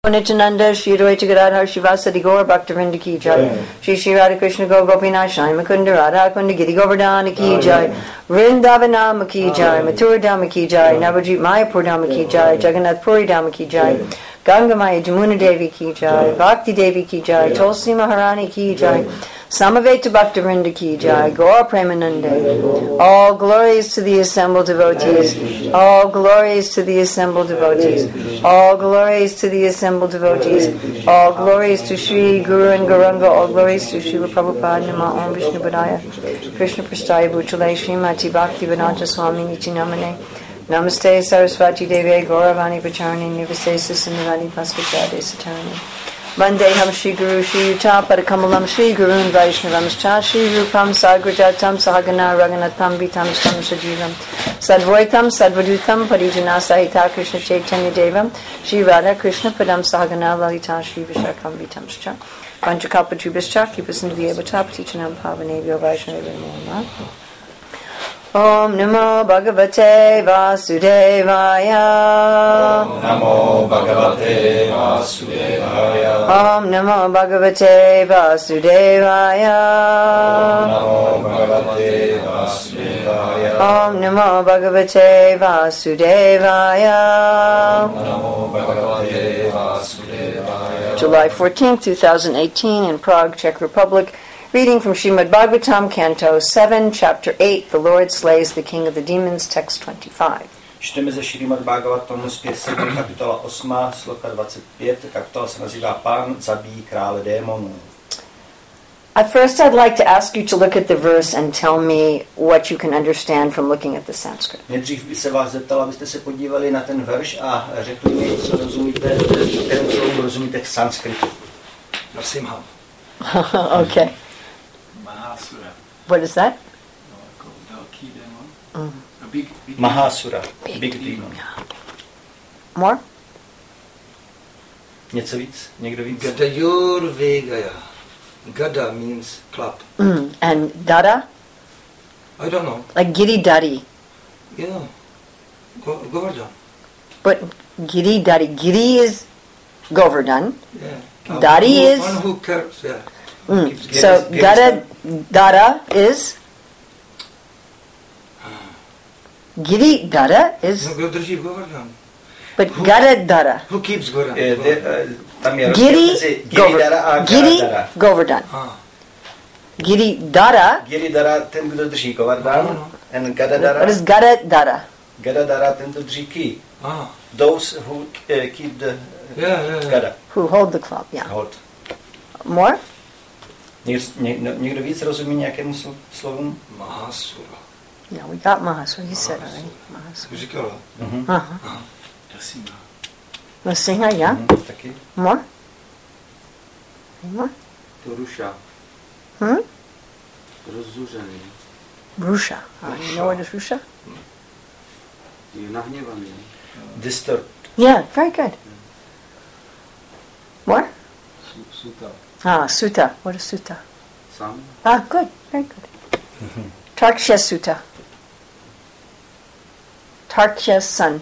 Nityananda, Shri Advaita Gadadhar Shivasadi Gaur Bhaktivinoda Ki Jai. Shri Shri Radha Krishna Gaur Gopinath Shai Mukunda Radha Kunda Giri Govardhana Ki Jai. Vrindavanama Ki Jai. Mathura Dhamma Ki Jai. Navajit Mayapur Dhamma Ki Jai. Jagannath Puri Dhamma Ki Jai. Ganga Maya Jamuna Devi Ki Jai. Bhakti Devi Ki Jai. Tulsi Maharani Ki Jai. Samaveta Bhaktivinoda Ki Jai. Gaur Premanande. All glories to the assembled devotees. All glories to the assembled devotees. All glories to the assembled devotees. All glories to Sri Guru and Gauranga. All glories to Srila Prabhupada. Nama Om Vishnu Padaya. Krishna Prasthaya Bhutale Srimati Bhakti Vedanta Swami Niti Namane. Namaste Saraswati Devi Gauravani Pacharani Nivase Sisanivani Paskachade Satarani. Vandeham Shri Guru Shri Yuta Padakamalam Shri Gurun Vaishnavam Cha Shri Rupam Sagrajatam Sahagana Raganatam Vitam Stam Sajivam Sadvaitam Sadvadutam Parijana Sahita Krishna Chaitanya Devam Shri Radha Krishna Padam Sahagana Lalita Shri Vishakam Vitam Scha Panchakapatubhischa Keep us in the Evataptichanam Pavanevyo Vaishnava Om Namo Bhagavate Vasudevaya. Om Namo Bhagavate Vasudevaya. Om Namo Bhagavate Vasudevaya. Om Namo Bhagavate Vasudevaya. Om Namo Bhagavate Vasudevaya. Om Namo Bhagavate Vasudevaya. July 14, 2018 in Prague, Czech Republic. Reading from Srimad Bhagavatam, Canto 7, Chapter 8, The Lord Slays the King of the Demons, Text 25. Čteme ze Šrímad Bhagavatam z 5. kapitola 8, sloka 25. Kapitola se nazývá Pán zabíjí krále démonů. At first, I'd like to ask you to look at the verse and tell me what you can understand from looking at the Sanskrit. Nejdřív by se vás zeptal, abyste se podívali na ten verš a řekli mi, co rozumíte, kterému slovu rozumíte v sanskritu. Prosím ho. Okay. Mahasura. What is that? Velký démon. Big Mahasura. Big demon. More? Něco víc? Někdo víc? Gadayur Vegaya. Gada means club. And Dada? I don't know. Like Giri Dari. Yeah. Govardhan. But Giri Dari. Giri is Govardhan. Yeah. Dari is... One who cares, yeah. So Dada is... Giri Dada is... No, kdo drží Govardhan? But Gada Dada. Who keeps Govardhan? Tam je Giri Govardhan. Giri Dara. Giri Dara, ten, kdo drží Govardhan. And Gada Dara. What is Gada Dara? Gada Dara, ten, kdo drží key. Those who keep the Gada. Who hold the club, yeah. Hold. More? Někdo víc rozumí nějakému slovům? Mahasura. Yeah, we got Mahasura. He said already. Mahasura. Říkala? Nrsimha, yeah. Taky. More? Any more? Rusha. Rozzuřený. Rusha. You know what is Rusha? Je nahněvaný. Disturbed. Yeah, very good. More? Suta. Sutta. What is Sutta? Sam. Good. Very good. Tarksha's Sutta. Tarksha's son.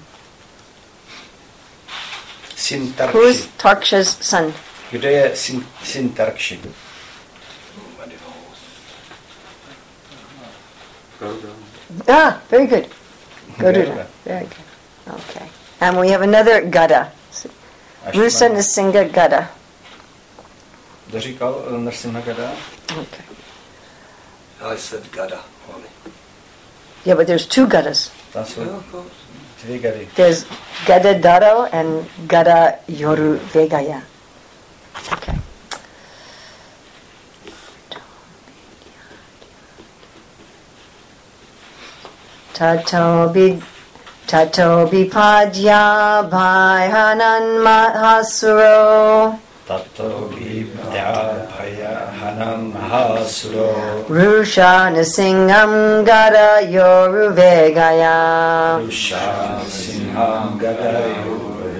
Syn Tarkshi. Who is Tarksha's son? Kdo je syn Tarkshi? Very good. Garuda. Very good. Okay. And we have another Gada. Rusa Nrsimha Gada. Kdo říkal Nrsimha Gada? Okay. I said Gada only. Yeah, but there's two Gadas. Tam jsou dvě Gady. There's Gada Daro and Gada Yoru Vegaya. Okay. Tato Bipadya Bhayanan Mahasuro. Tato Bhidyabhaya Hanam Mahasuro. Rusha Nrsingham Gada Yoru Vegaya. Rusha Sinham Gada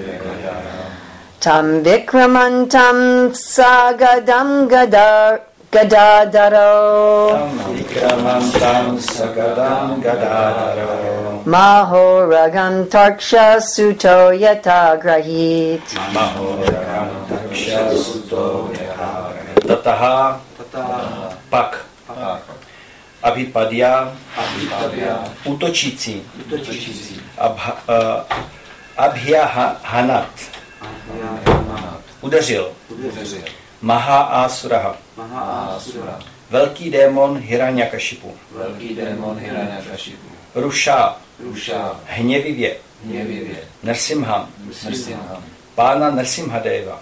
Yoruvegaya. Tam Vikramantam Sagadam Gadadaro Tam Vikramantam Sagadam Gadadaro Mahoragam Tarksha Suto Yata Grahit Mahoragam Taksha Suto Yata Tataha Pak Abhipadya Útočící Abhyahanat Udeřil Maha Asuraha Velký démon Hiranyakashipu Rusha Hněvivě Nrsimham Pána Nrsimhadeva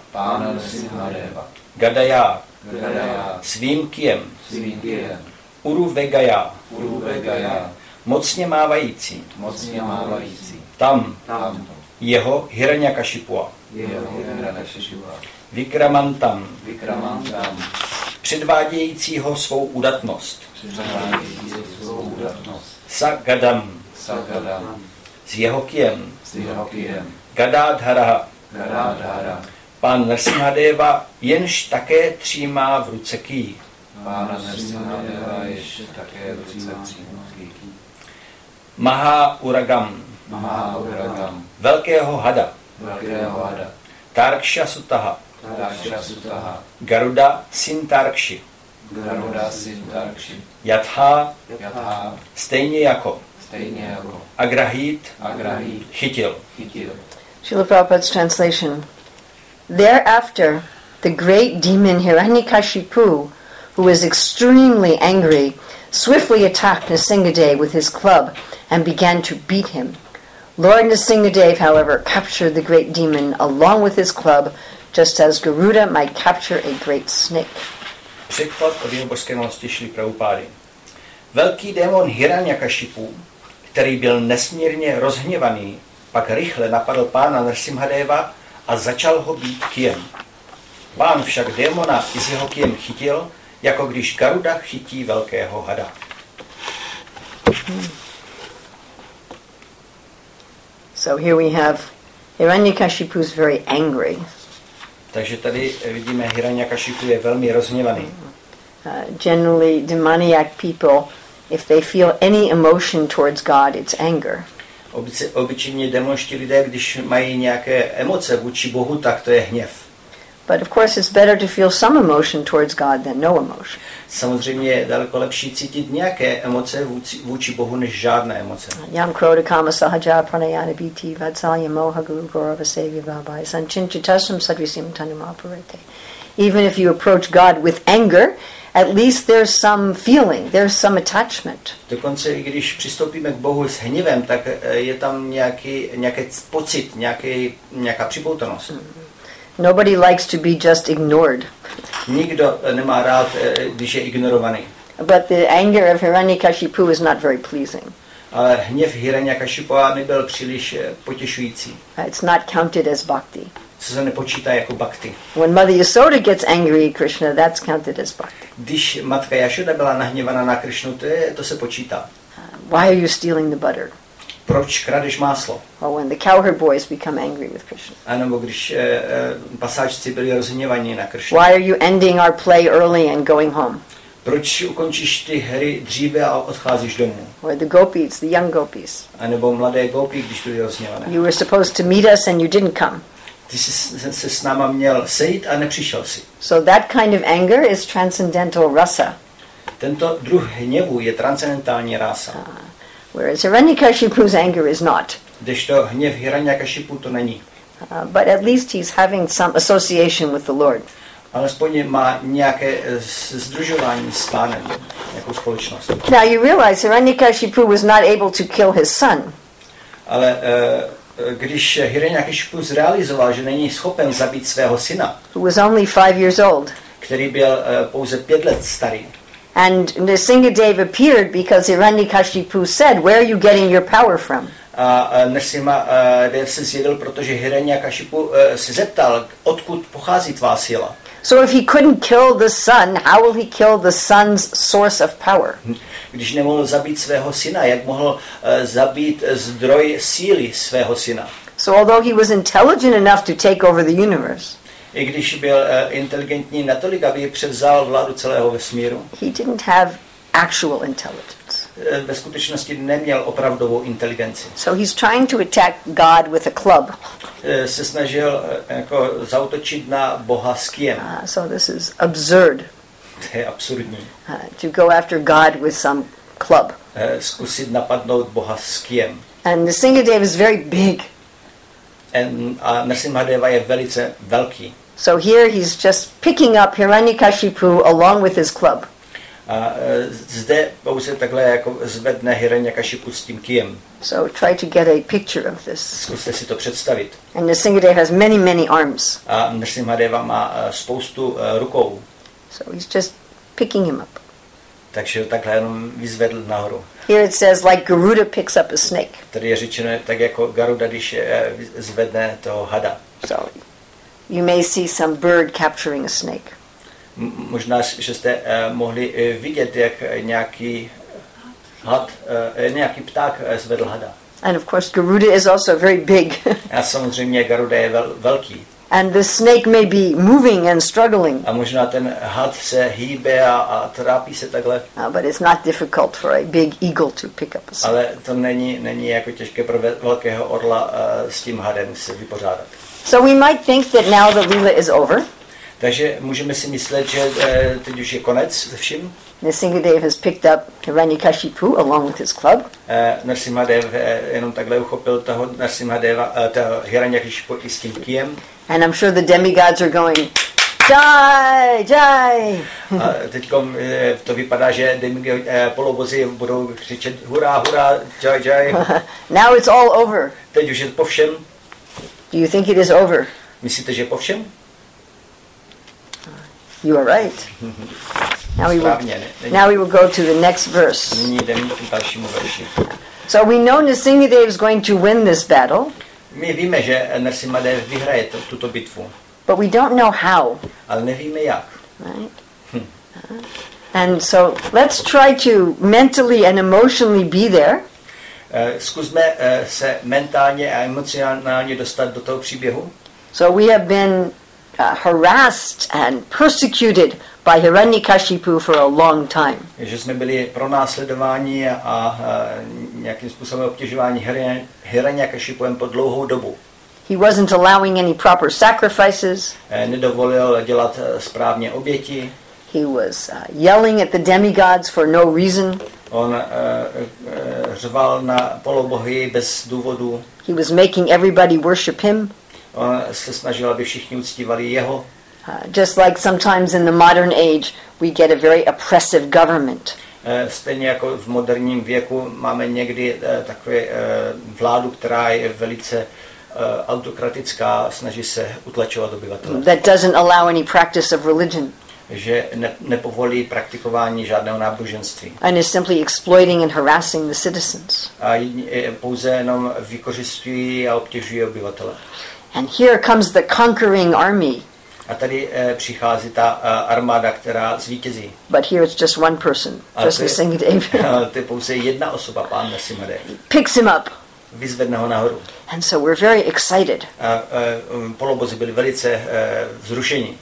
Gadaya svým kijem Uruvegaya mocně mávající tam jeho Hiranyakashipua Vikramantam předvádějícího svou udatnost Sagadam s jeho kijem Gadadhara pán Nrsimhadeva jenž také třímá v ruce ký Maha Uragam velkého hada Tarksha Sutaha Garuda Sintarkshi Yatha stejně jako Agrahit chytil. Srila Prabhupada's translation. Thereafter, the great demon Hiranyakashipu, who was extremely angry, swiftly attacked Nrsimhadev with his club and began to beat him. Lord Nrsimhadev, however, captured the great demon along with his club, just as Garuda might capture a great snake. Překlad od jeho božské milosti Šrily Prabhupády. Velký démon Hiranyakashipu, který byl nesmírně rozhněvaný, pak rychle napadl pána Nrsimhadeva a začal ho bít kijem. Pán však démona i s jeho kijem chytil, jako když Garuda chytí velkého hada. So here we have Hiranyakashipu is very angry. Takže tady vidíme, Hiranyakashipu je velmi rozhněvaný. Generally, demoniac people, if they feel any emotion towards God, it's anger. Obyčejně démonští lidé, když mají nějaké emoce vůči Bohu, tak to je hněv. But of course it's better to feel some emotion towards God than no emotion. Samozřejmě je daleko lepší cítit nějaké emoce vůči Bohu než žádné emoce. Yam krodha kama sahaja pranayana biti vatsalya moha guru gaurava sevya bhabai sanchinchitasam sadvisyam tanumapurete. Even if you approach God with anger, at least there's some feeling, there's some attachment. Dokonce i když přistoupíme k Bohu s hněvem, tak je tam nějaký pocit, nějaká připoutanost. Nobody likes to be just ignored. Nikdo nemá rád, když je ignorovaný. But the anger of Hiranyakashipu is not very pleasing. Ale hněv Hiranyakashipua nebyl příliš potěšující. It's not counted as bhakti. Co se nepočítá jako bhakti. When Mother Yasoda gets angry at Krishna, that's counted as bhakti. Když matka Jašoda byla nahněvaná na Krishnu, to se počítá. Why are you stealing the butter? Proč kradeš máslo? Or when the cowherd boys become angry with Krishna. A nebo když pasáčci byli rozhněvaní na Krishnu. Why are you ending our play early and going home? Proč ukončíš ty hry dříve a odcházíš domů? Or the gopis, the young gopis. A nebo mladé gopy, když byli rozhněvané. You were supposed to meet us and you didn't come. Ty jsi se s náma měl sejít a nepřišel si. So that kind of anger is transcendental rasa. Tento druh hněvu je transcendentální rása. Whereas Hiranyakashipu's anger is not. Kdežto hněv Hiranyakashipu to není. But at least he's having some association with the Lord. Alespoň má nějaké sdružování s Pánem, nějakou společnost. Now you realize Hiranyakashipu was not able to kill his son. Ale když Hiranyakashipu zrealizoval, že není schopen zabít svého syna, who was only 5 years old, který byl pouze 5 let starý, and Nrsimhadev appeared because Hiranyakashipu said, "Where are you getting your power from?" A Nrsimhadev se zjevil, protože Hiranyakashipu se zeptal, odkud pochází tvá síla. So if he couldn't kill the son, how will he kill the son's source of power? Když nemohl zabít svého syna, jak mohl zabít zdroj síly svého syna? So although he was intelligent enough to take over the universe, I když byl inteligentní natolik, aby převzal vládu celého vesmíru, he didn't have actual intelligence. Ve skutečnosti neměl opravdovou inteligenci. So he's trying to attack God with a club. Se snažil jako zaútočit na Boha s kijem. So this is absurd. To je absurdní. To go after God with some club. Zkusit napadnout Boha s kijem. And Nrsimhadev is very big. A Nrsimhadeva je velice velký. So here he's just picking up Hiranyakashipu along with his club. A zde pouze takhle jako zvedne Hiranyakashipu s tím kijem. So try to get a picture of this. Zkuste si to představit. And Nrsimhadev has many, many arms. A Nrsimhadeva má spoustu rukou. So he's just picking him up. Takže ho takhle jenom vyzvedl nahoru. Here it says like Garuda picks up a snake. Tady je řečeno tak jako Garuda, když zvedne toho hada. So you may see some bird capturing a snake. Možná, že jste mohli vidět, jak nějaký had, nějaký pták zvedl hada. And of course Garuda is also very big. A samozřejmě Garuda je velký. And the snake may be moving and struggling. A možná ten had se hýbe a trápí se takhle. But it's not difficult for a big eagle to pick up a snake. Ale to není jako těžké pro velkého orla s tím hadem se vypořádat. So we might think that now the Leela is over. Takže můžeme si myslet, že teď už je konec se vším. Nrsimhadev has picked up Hiranyakashipu along with his club. Nrsimhadev jenom takhle uchopil toho Hiranyakashipu i s tím kijem. And I'm sure the demigods are going, Jai, Jai. A teďko to vypadá, že polobozy budou křičet hurá, hurá, Jai, Jai. Now it's all over. Teď už je po všem. Do you think it is over? Myslíte, že po všem? You are right. Now we will go to the next verse. Nyní jdeme k dalšímu verši. So we know Nrsimhadev is going to win this battle. My víme, že Nrsimhadev vyhraje tuto bitvu. But we don't know how. Ale nevíme jak. Right? And so let's try to mentally and emotionally be there. Zkusme se mentálně a emocionálně dostat do toho příběhu. So we have been harassed and persecuted by Hiranyakashipu for a long time. Že jsme byli pronásledováni a nějakým způsobem obtěžováni Hiranyakashipem po dlouhou dobu. He wasn't allowing any proper sacrifices. Nedovolil dělat správně oběti. He was yelling at the demigods for no reason. On řval na polobohy bez důvodu. He was making everybody worship him. On se snažil, aby všichni uctívali jeho. Just like sometimes in the modern age we get a very oppressive government. Stejně jako v moderním věku máme někdy takovou vládu, která je velice autokratická, snaží se utlačovat obyvatele. That doesn't allow any practice of religion. Že nepovolí praktikování žádného náboženství. And is simply exploiting and harassing the citizens. A pouze jenom vykořisťují a obtěžují obyvatele. And here comes the conquering army. A tady přichází ta armáda, která zvítězí. But here it's just one person, just Nrsimhadev. To je pouze jedna osoba, pán Nrsimhadev. Picks him up. Vyzvedne ho nahoru. And so we're very excited. Polobozy byli velice vzrušení.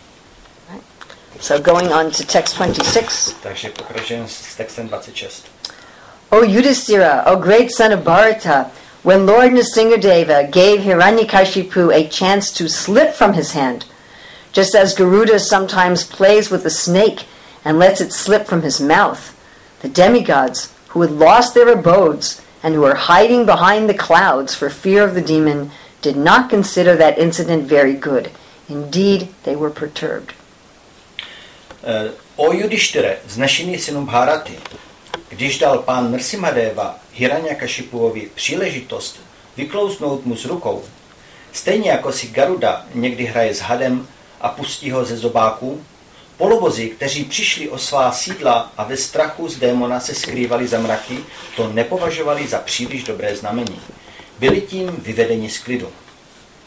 So going on to text 26. Takže pokračujeme s textem 26. O Yudhishthira, O great son of Bharata, when Lord Nrsimhadeva gave Hiranyakashipu a chance to slip from his hand, just as Garuda sometimes plays with a snake and lets it slip from his mouth, the demigods, who had lost their abodes and who were hiding behind the clouds for fear of the demon, did not consider that incident very good. Indeed, they were perturbed. O Yudhishthire, vznešený synu Bharaty, když dal pán Nrsimhadeva Hiranyakashipuovi příležitost vyklouznout mu z rukou, stejně jako si Garuda někdy hraje s hadem a pustí ho ze zobáků, polobozy, kteří přišli o svá sídla a ve strachu z démona se skrývali za mraky, to nepovažovali za příliš dobré znamení. Byli tím vyvedeni z klidu.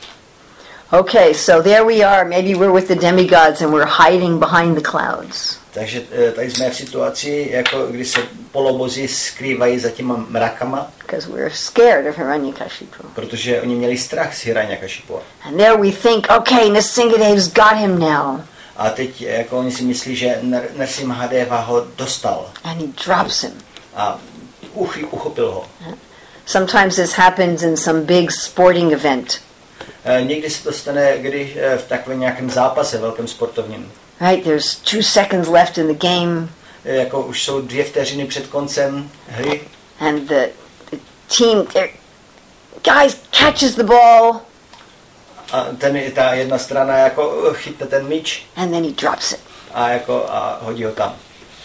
Okay, so there we are. Maybe we're with the demigods and we're hiding behind the clouds. Takže tady jsme v situaci, jako kdy se polobozi skrývají za těma mrakama. Because we're scared of Hiranyakashipu. Protože oni měli strach z Hiranyakashipu. And there we think, okay, Nrsingadeva's got him now. A teď jako oni si myslí, že Nrsimhadeva ho dostal. And he drops him. A uchopil ho. Sometimes this happens in some big sporting event. Někdy se to stane, když v takovém nějakém zápase velkém sportovním. Right, there's 2 seconds left in the game. Jako už jsou 2 vteřiny před koncem hry. And the team, guys catches the ball. A ta jedna strana jako chytne ten míč. And then he drops it. A hodí ho tam.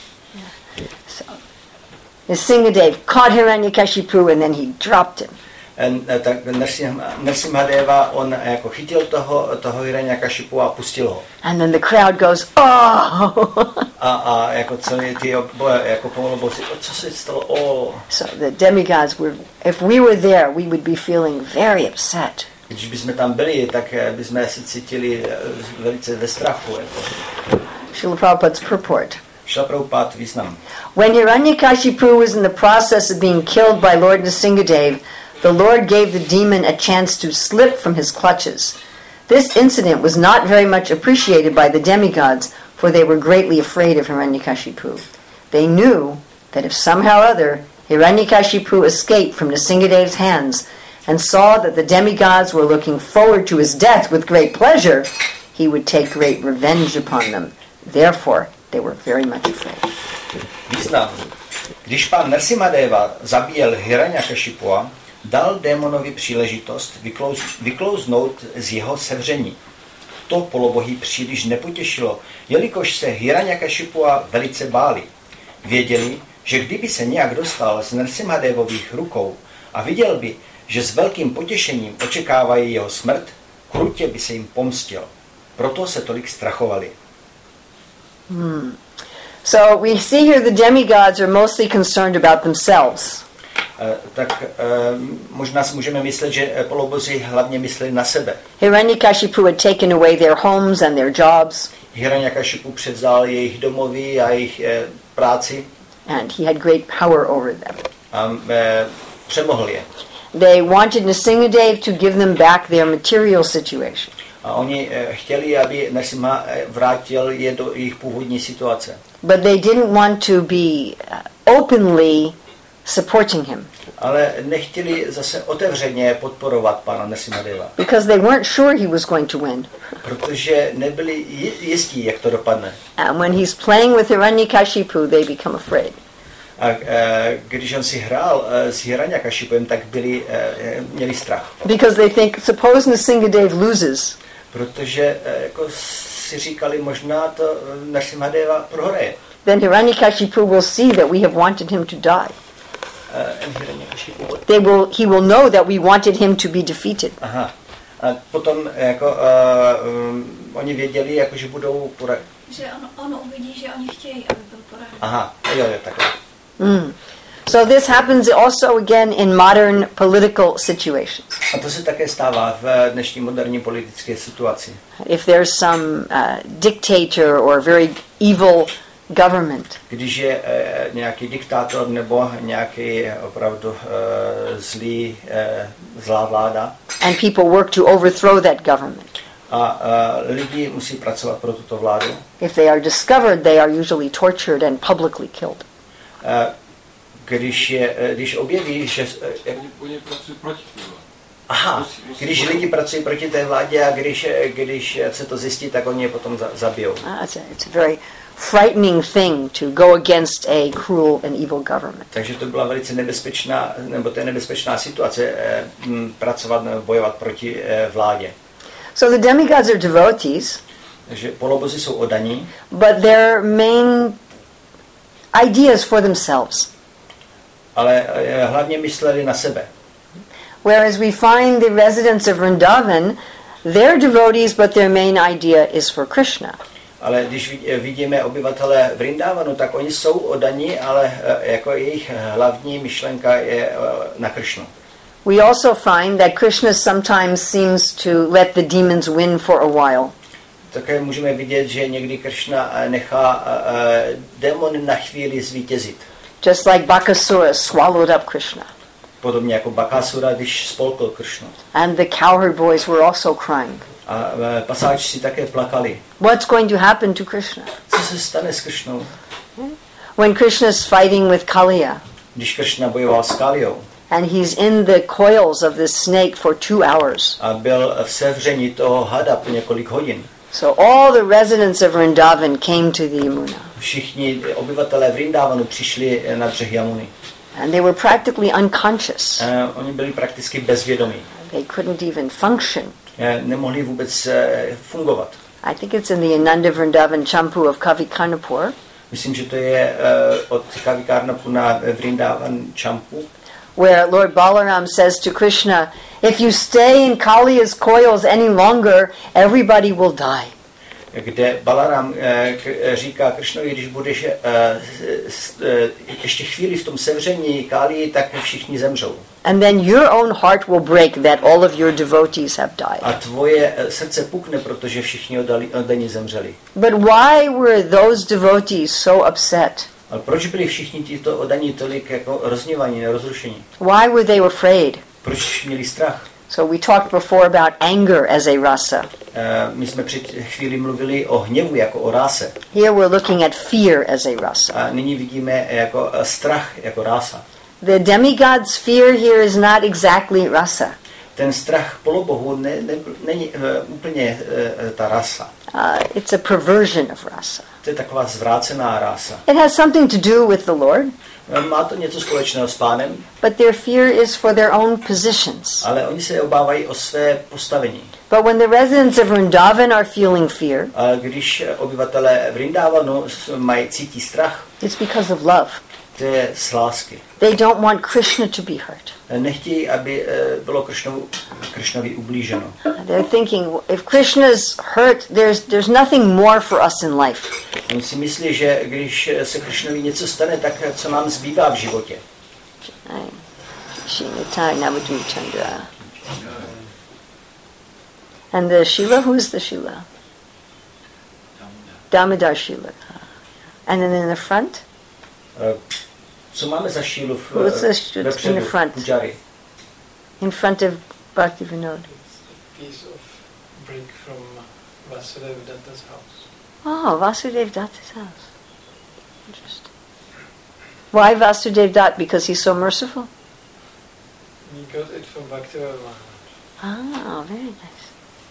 So, Nrsingadeva caught Hiranyakashipu and then he dropped him. Tak Nrsimhadeva, on jako chytil toho Hiranyakashipu a pustil ho. And then the crowd goes, oh! A jako celý ty jako pomaloboci, co se stalo? Oh. So the demigods were, if we were there, we would be feeling very upset. Když bychom tam byli, tak bychom se cítili velice ve strachu. Srila Prabhupada's purport. Srila Prabhupada význam. When Hiranyakashipu was in the process of being killed by Lord Nrsingadev, the Lord gave the demon a chance to slip from his clutches. This incident was not very much appreciated by the demigods, for they were greatly afraid of Hiranyakashipu. They knew that if somehow or other Hiranyakashipu escaped from Nrsingadev's hands and saw that the demigods were looking forward to his death with great pleasure, he would take great revenge upon them. Therefore, they were very much afraid. Význam. Když pán Nrsimhadeva zabíjel Hiranyakashipua, dal démonovi příležitost vyklouznout z jeho sevření. To polobohy příliš nepotěšilo, jelikož se Hiranyakashipua velice báli. Věděli, že kdyby se nějak dostal z Nrsimhadevových rukou a viděl by, že s velkým potěšením očekávají jeho smrt, krutě by se jim pomstil. Proto se tolik strachovali. So we see here the demigods are mostly concerned about themselves. Možná si můžeme myslet, že polobozi hlavně mysleli na sebe. Hiranyakashipu had taken away their homes and their jobs. Hiranyakashipu převzal jejich domovy a jejich práci. And he had great power over them. Přemohl je. They wanted Nrsingadev to give them back their material situation. A oni chtěli, aby Nrsimha vrátil je do jejich původní situace. But they didn't want to be openly supporting him. Ale nechtěli zase otevřeně podporovat pana Nrsimhadeva. Because they weren't sure he was going to win. Protože nebyli jistí, jak to dopadne. And when he's playing with Hiranyakashipu, they become afraid. A když on si hrál s Hiranyakashipem, tak měli strach. Because they think, suppose Nrsingadev loses. Protože jako si říkali, možná to Nrsimhadeva prohraje. Then Hiranyakashipu will see that we have wanted him to die. He will know that we wanted him to be defeated. Aha. A potom jako oni věděli, jako, že budou poraženi. Že on uvidí, že oni chtějí, aby byl poražen. Aha, jo, takhle. So this happens also again in modern political situations. A to se také stává v dnešní moderní politické situaci. If there's some dictator or very evil government. Když je nějaký diktátor nebo nějaký opravdu zlá vláda. And people work to overthrow that government. A lidi musí pracovat pro tuto vládu. If they are discovered, they are usually tortured and publicly killed. Když objeví, že oni pracují proti té vládě. Aha, když lidi pracují proti té vládě a když se to zjistí, tak oni je potom zabijou. It's a very frightening thing to go against a cruel and evil government. Takže to byla velice nebezpečná, nebo to je nebezpečná situace pracovat nebo bojovat proti vládě. So the demigods are devotees. Takže polobozi jsou oddaní. But their main ideas for themselves. Ale hlavně mysleli na sebe. Whereas we find the residents of Vrindavan, they're devotees, but their main idea is for Krishna. Ale když vidíme obyvatele Vrindavanu, tak oni jsou oddaní, ale jako jejich hlavní myšlenka je na Krishnu. We also find that Krishna sometimes seems to let the demons win for a while. Také můžeme vidět, že někdy Kršna nechá démon na chvíli zvítězit. Just like Bakasura swallowed up Krishna. Podobně jako Bakasura, když spolkl Kršnu. And the cowherd boys were also crying. A pasáčci také plakali. What's going to happen to Krishna? Co se stane s Kršnou? When Krishna's fighting with Kaliya, Když Kršna bojoval s Kaliou and he's in the coils of this snake for 2 hours. a byl v sevření toho hada po několik hodin. So all the residents of Vrindavan came to the Yamuna. Všichni obyvatelé Vrindavanu přišli na břeh Jamuny. And they were practically unconscious. Oni byli prakticky bezvědomí. They couldn't even function. Nemohli vůbec fungovat. I think it's in the Ananda Vrindavan Champu of Kavikarnapur, Myslím, že to je od Kavikarnapura na Vrindavan Champu, where Lord Balaram says to Krishna, if you stay in Kaliya's coils any longer, everybody will die. kde Balaram říká Kršnovi, když budeš ještě chvíli v tom sevření Kálii, tak všichni zemřou. And then your own heart will break that all of your devotees have died. A tvoje srdce pukne, protože všichni oddaní zemřeli. But why were those devotees so upset? Ale proč byli všichni tito oddaní tolik jako rozhněvaní, rozrušení? Why were they afraid? Proč měli strach? So we talked before about anger as a rasa. My jsme před chvíli mluvili o hněvu jako o ráse. Here we're looking at fear as a rasa. A nyní vidíme jako strach jako rása. The demigod's fear here is not exactly rasa. Ten strach polobohu není úplně ta rasa. It's a perversion of rasa. To je taková zvrácená rása. It has something to do with the Lord. Má to něco společného s Pánem, But their fear is for their own positions. ale oni se obávají o své postavení. But when the residents of Vrindavan are feeling fear, A když obyvatelé Vrindavanu cítí strach, it's because of love. to je z lásky. They don't want Krishna to be hurt. Nechtějí, aby bylo Kršnovi ublíženo. They're thinking, if Krishna's hurt, there's nothing more for us in life. Oni si myslí, že když se Kršnovi něco stane, tak co nám zbývá v životě. And the Shila, who's the Shila? Damodar Shila. And then in the front? Co máme za šílu in the front? Pujari. In front of Bhakti Vinod. Piece of brick from Vasudev Datta's house. Oh, Vasudev Datta's house. Interesting. Why Vasudev Datta? Because he's so merciful? He got it from Bhaktivedanta Maharaj. Ah, very nice.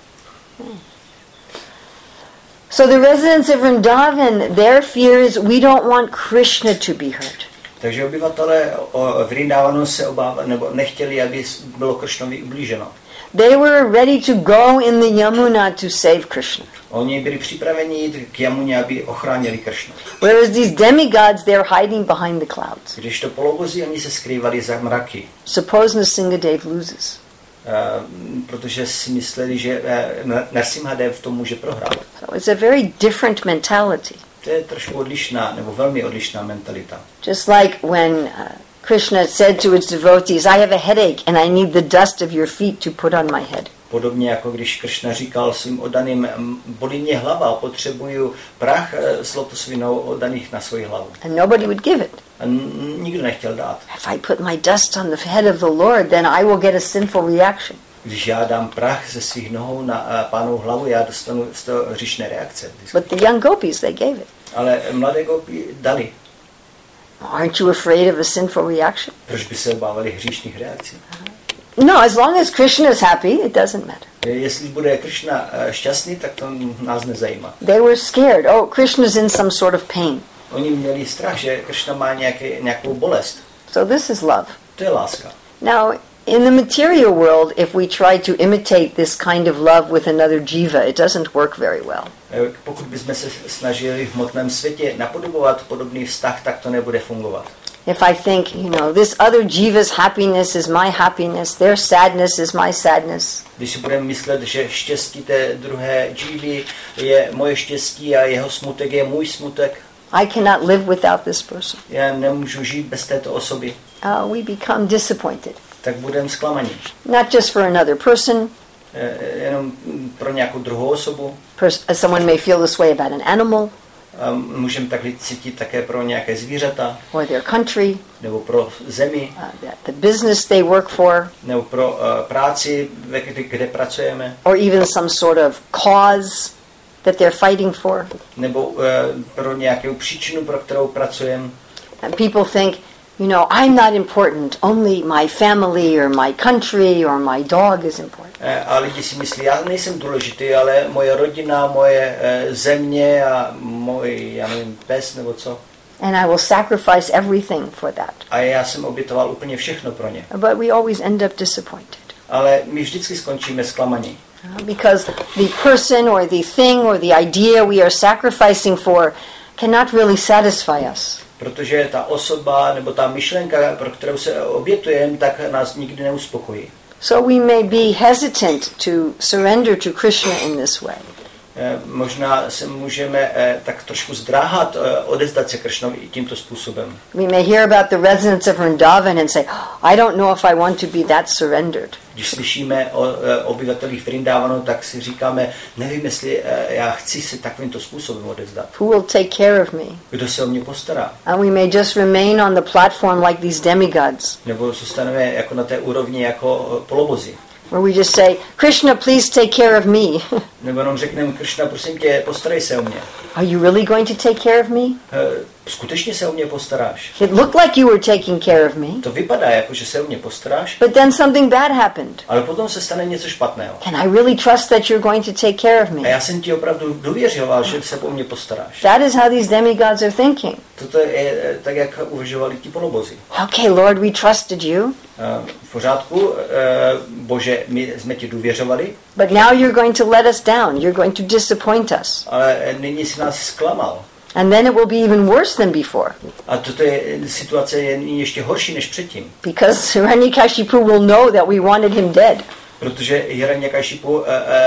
So the residents of Vrindavan, their fear is we don't want Krishna to be hurt. Takže obyvatelé Vrindavanu se obávali, nebo nechtěli, aby bylo Kršnovi ublíženo. They were ready to go in the Yamuna to save Krishna. Oni byli připraveni jít k Jamuně, aby ochránili Kršnu. Whereas these demigods, they're hiding behind the clouds. Když to polobozi, oni se skrývali za mraky. Suppose Nrsingadev loses. Protože si mysleli, že Nrsimhadev to může prohrát. So it's a very different mentality. To je trošku odlišná, nebo velmi odlišná mentalita. Just like when Krishna said to its devotees, I have a headache and I need the dust of your feet to put on my head. Podobně jako když Kršna říkal svým oddaným, bolí mě hlava, potřebuju prach s lotosvinou oddaných na svoji hlavu. And nobody would give it. A nikdo nechtěl dát. If I put my dust on the head of the Lord, then I will get a sinful reaction. Když já dám prach ze svých nohou na Pánovu hlavu, já dostanu z toho hříšné reakce. But the young gopis, they gave it. Ale mladé gopi dali. Aren't you afraid of a sinful reaction? Proč by se obávali hříšných reakcí? No, as long as Krishna is happy, it doesn't matter. Jestli bude Kršna šťastný, tak to nás nezajímá. They were scared. Oh, Krishna's in some sort of pain. Oni měli strach, že Kršna má nějakou bolest. So this is love. To je láska. Now, in the material world, if we try to imitate this kind of love with another jiva, it doesn't work very well. Pokud bychom se snažili v hmotném světě napodobovat podobný vztah, tak to nebude fungovat. If I think, this other jiva's happiness is my happiness, their sadness is my sadness. Když si budeme myslet, že štěstí té druhé jivy je moje štěstí a jeho smutek je můj smutek, I cannot live without this person. já nemůžu žít bez této osoby, We become disappointed. tak budeme zklamaní. Not just for another person, jenom pro nějakou druhou osobu. Someone may feel this way about an animal. Můžeme takhle cítit také pro nějaké zvířata. Or their country. Nebo pro zemi. The business they work for. Nebo pro práci, kde pracujeme. Or even some sort of cause that they're fighting for. Nebo pro nějakou příčinu, pro kterou pracujeme. And people think, you know, I'm not important, only my family or my country or my dog is important. A lidi si myslí, já nejsem důležitý, ale moje rodina, moje země a můj, já nevím, pes nebo co. And I will sacrifice everything for that. A já jsem obětoval úplně všechno pro ně. But we always end up disappointed. Ale my vždycky skončíme zklamaní. Because the person or the thing or the idea we are sacrificing for cannot really satisfy us. Protože ta osoba nebo ta myšlenka, pro kterou se obětujeme, tak nás nikdy neuspokojí. So we may be hesitant to surrender to Krishna in this way. Možná se můžeme tak trošku zdráhat odevzdat se Kršnovi tímto způsobem. We may hear about the residents of Vrindavan and say, I don't know if I want to be that surrendered. Když slyšíme o obyvatelích Vrindavanu, tak si říkáme, nevím, jestli já chci se takovýmto způsobem odevzdat. Who will take care of me? Kdo se o mě postará? And we may just remain on the platform like these demigods. Nebo zůstaneme jako na té úrovni jako polobozi. Where we just say, Krishna, please take care of me. Nebo jenom řekneme, Krishna, prosím tě, postarej se o mě. Are you really going to take care of me? Skutečně se o mě postaráš. It looked like you were taking care of me. To vypadá jako, že se o mě postaráš. But then something bad happened. Ale potom se stane něco špatného. Can I really trust that you're going to take care of A me? já jsem ti opravdu důvěřoval, že se o mě postaráš. That is how these demigods are thinking. Toto je tak, jak uvažovali ti polobozi. Okay, Lord, we trusted you. V pořádku, Bože, my jsme ti důvěřovali. But now you're going to let us down. You're going to disappoint us. Ale nyní si nás zklamal. And then it will be even worse than before. A toto je situace je ještě horší než předtím. Because Hiranyakashipu will know that we wanted him dead. Protože Hiranyakashipu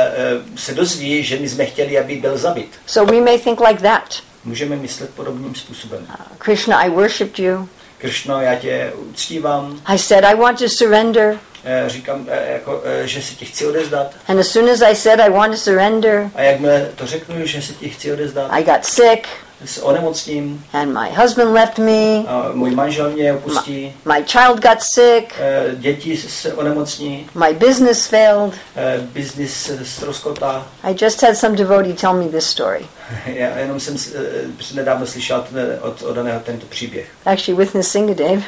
se dozví, že my jsme chtěli, aby byl zabit. So we may think like that. Můžeme myslet podobným způsobem. Krishna, I worshipped you. Krishno, já tě uctívám. I said I want to surrender. Říkám, že si ti chci odevzdat. And as soon as I said I want to surrender, A jakmile to řeknu, že si ti chci odevzdat, I got sick. S onemocním. And my husband left me. A můj manžel mě opustí. My child got sick. Děti se onemocní. My business failed. Business ztroskotá. I just had some devotee tell me this story. Já jenom jsem nedávno slyšel od daného tento příběh. Actually with Nrsingadev.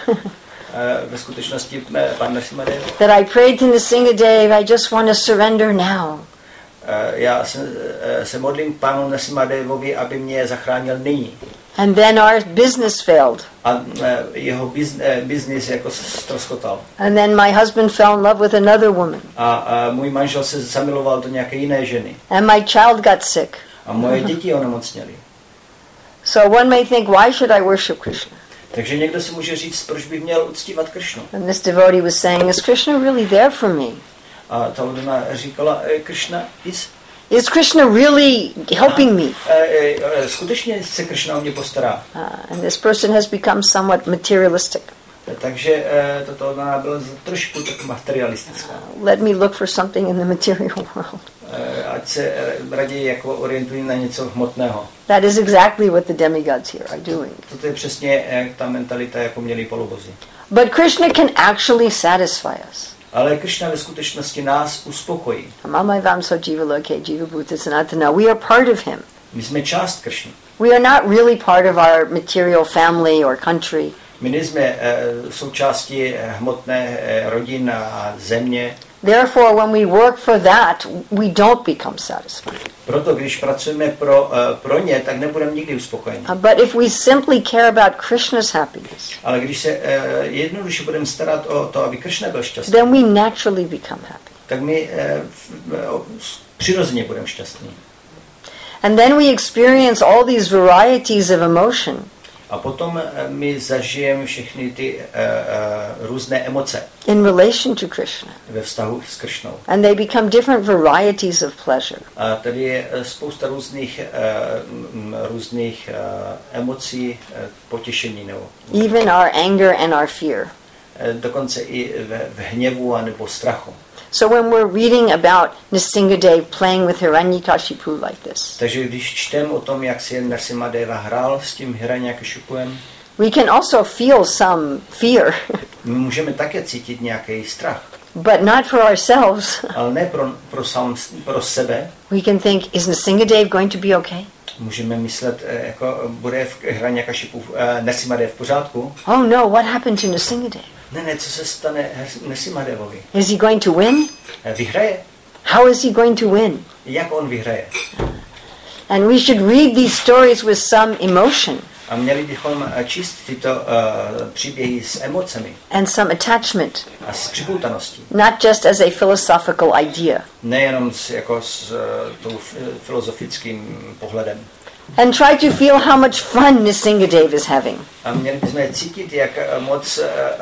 Ve skutečnosti pan Nrsimhadev. That I prayed to Nrsingadev, I just want to surrender now. Já se modlím panu Nrsimhadevovi, aby mě zachránil nyní. And then our business failed. A jeho business jako ztroskotal. And then my husband fell in love with another woman. A můj manžel se zamiloval do nějaké jiné ženy. And my child got sick. A moje děti onemocněly. So one may think, why should I worship Krishna? Takže někdo si může říct, proč by měl uctívat Kršnu. And this devotee was saying, is Krishna really there for me? A ta ona říkala, Krishna is Krishna really helping me? Skutečně se Krishna o mě postará. And this person has become somewhat materialistic. Takže toto ona byla trošku tak materialistická. Let me look for something in the material world. Ať se raději jako orientují na něco hmotného. That is exactly what the demigods here are doing. Toto je přesně ta mentalita, jako měli polobozi. But Krishna can actually satisfy us. Ale Krishna ve skutečnosti nás uspokojí. Amamaivam so jiva loke jiva bhuta sanatana. We are part of him. My jsme část Krishny. We are not really part of our material family or country. My nejsme součástí hmotné rodin a země. Therefore, when we work for that, we don't become satisfied. Proto, když pracujeme pro ně, tak nebudeme nikdy uspokojeni. But if we simply care about Krishna's happiness, ale když se jednoduše budeme starat o to, aby Krishna byl šťastný, then we naturally become happy. tak my přirozeně budeme šťastní. And then we experience all these varieties of emotion. A potom my zažijeme všechny ty různé emoce in relation to Krishna. Ve vztahu s Krishnou. And they become different varieties of pleasure. A tady je spousta různých emocí, potěšení. Nebo even our anger and our fear. dokonce i v hněvu anebo strachu. So when we're reading about Nrsimhadev playing with Hiranyakashipu like this, Takže když čteme o tom, jak si Nrsimhadeva hrál s tím Hiranyakashipem, we can also feel some fear, my můžeme také cítit nějaký strach. but not for ourselves. Ale ne pro sebe. We can think, is Nrsimhadev going to be okay? Můžeme myslet, jako bude v Hiranyakashipu Nrsimhadev v pořádku. Oh no, what happened to Nrsimhadev? Ne, co se stane Nrsimhadevovi? Is he going to win? Vyhraje? How is he going to win? Jak on vyhraje? And we should read these stories with some emotion A měli bychom číst tyto příběhy s emocemi and some attachment, a s připoutaností. not just as a philosophical idea. Nejenom s tou filozofickým pohledem. And try to feel how much fun Nrsimhadev is having. A měli bychom cítit, jak moc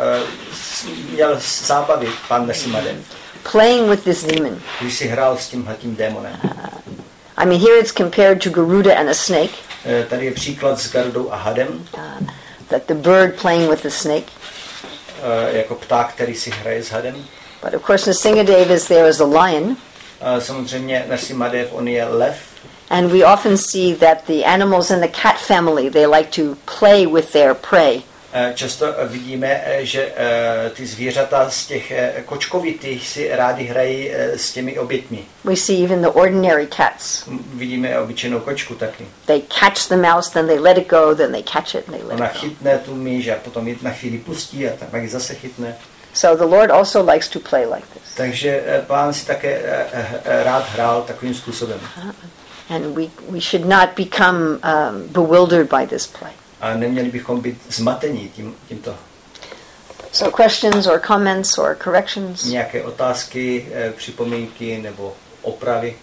měl zábavy pan Nrsimhadev, Playing with this demon. když si hrál s tímhletím démonem. I mean, here it's compared to Garuda and a snake, Tady je příklad s Garudou a hadem, that the bird playing with the snake. jako pták, který si hraje s hadem. But of course, Nrsimhadev is there as a lion, Samozřejmě Nrsimhadev, on je lev. and we often see that the animals in the cat family, they like to play with their prey. Často vidíme, že ty zvířata z těch kočkovitých si rádi hrají s těmi oběťmi. We see even the ordinary cats. Vidíme obyčejnou kočku taky. They catch the mouse, then they let it go, then they catch it, and they let Ona it go. chytne tu myš a potom ji na chvíli pustí a pak ji zase chytne. So the Lord also likes to play like this. Takže Pán si také rád hrál takovým způsobem. And we should not become bewildered by this play. A neměli bychom být zmatení tímto. So questions or comments or corrections? Nějaké otázky, připomínky nebo opravy?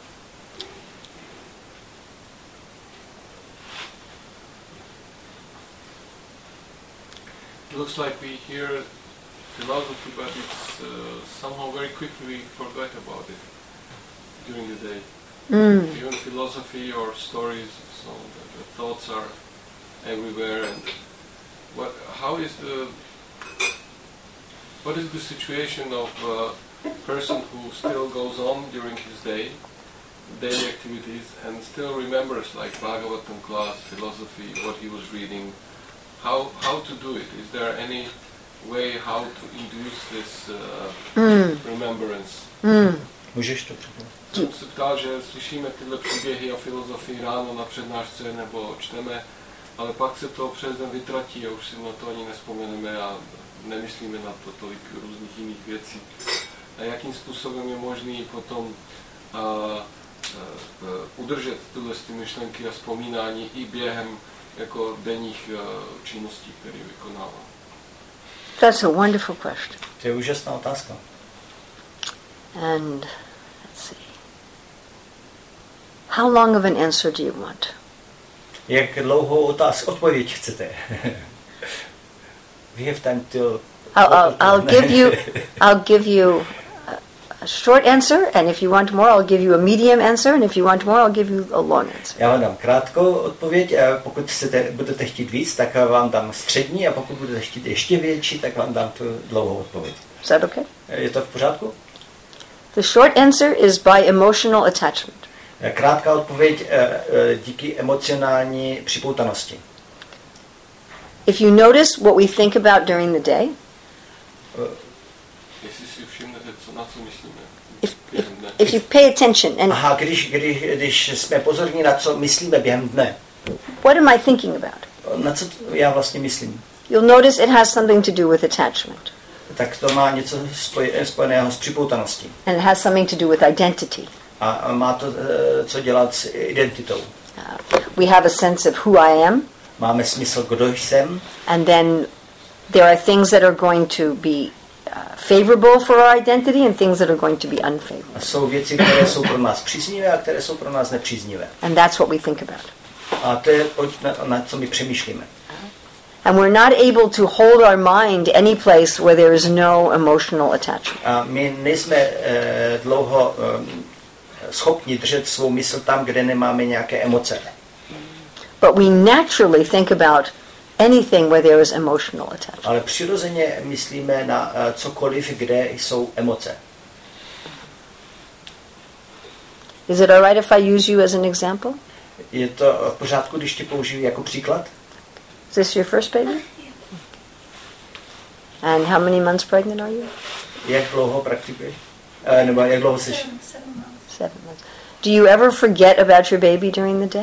It looks like we hear philosophy, but it's somehow very quickly we forget about it during the day. Even philosophy or stories, so the thoughts are everywhere. And what is the situation of a person who still goes on during his daily activities, and still remembers, like Bhagavatam class, philosophy, what he was reading? How to do it? Is there any way how to induce this remembrance? Můžeš to připomínat? Jsem se ptal, že slyšíme tyhle příběhy o filozofii ráno na přednášce nebo čteme, ale pak se to přes den vytratí a už si na to ani nevzpomeneme a nemyslíme na to tolik různých jiných věcí. A jakým způsobem je možný potom udržet tyhle myšlenky a vzpomínání i během jako denních činností, které vykonává? That's a wonderful question. To je úžasná otázka. And let's see. How long of an answer do you want? Jak dlouhou odpověď chcete? We have time till... I'll give you a short answer, and if you want more, I'll give you a medium answer, and if you want more, I'll give you a long answer. Já vám dám krátkou odpověď, a pokud budete chtít víc, tak vám dám střední, a pokud budete chtít ještě větší, tak vám dám tu dlouhou odpověď. Is that okay? Je to v pořádku? The short answer is by emotional attachment. Krátká odpověď díky emocionální připoutanosti. If you notice what we think about during the day, jestli si všimnete, na co myslíme. if you pay attention and Aha, když jsme pozorní na co myslíme během dne. What am I thinking about? Na co já vlastně myslím? You'll notice it has something to do with attachment. Tak to má něco spojeného s připoutaností. And it has something to do with identity. A má to co dělat s identitou. We have a sense of who I am. Máme smysl, kdo jsem. And then there are things that are going to be favorable for our identity and things that are going to be unfavorable. A jsou věci, které jsou pro nás příznivé a které jsou pro nás nepříznivé. And that's what we think about. A to je na co my přemýšlíme. And we're not able to hold our mind any place where there is no emotional attachment. A my nejsme dlouho schopni držet svou mysl tam, kde nemáme nějaké emoce. But we naturally think about anything where there was emotional attachment. Ale přirozeně myslíme na cokoliv, kde jsou emoce. Is it all right if I use you as an example? Je to v pořádku, když tě použiju jako příklad? Is this your first baby? And how many months pregnant are you? Jak dlouho praktikuješ? Nebo jak dlouho jsi? 7 months. 7 months. Do you ever forget about your baby during the day?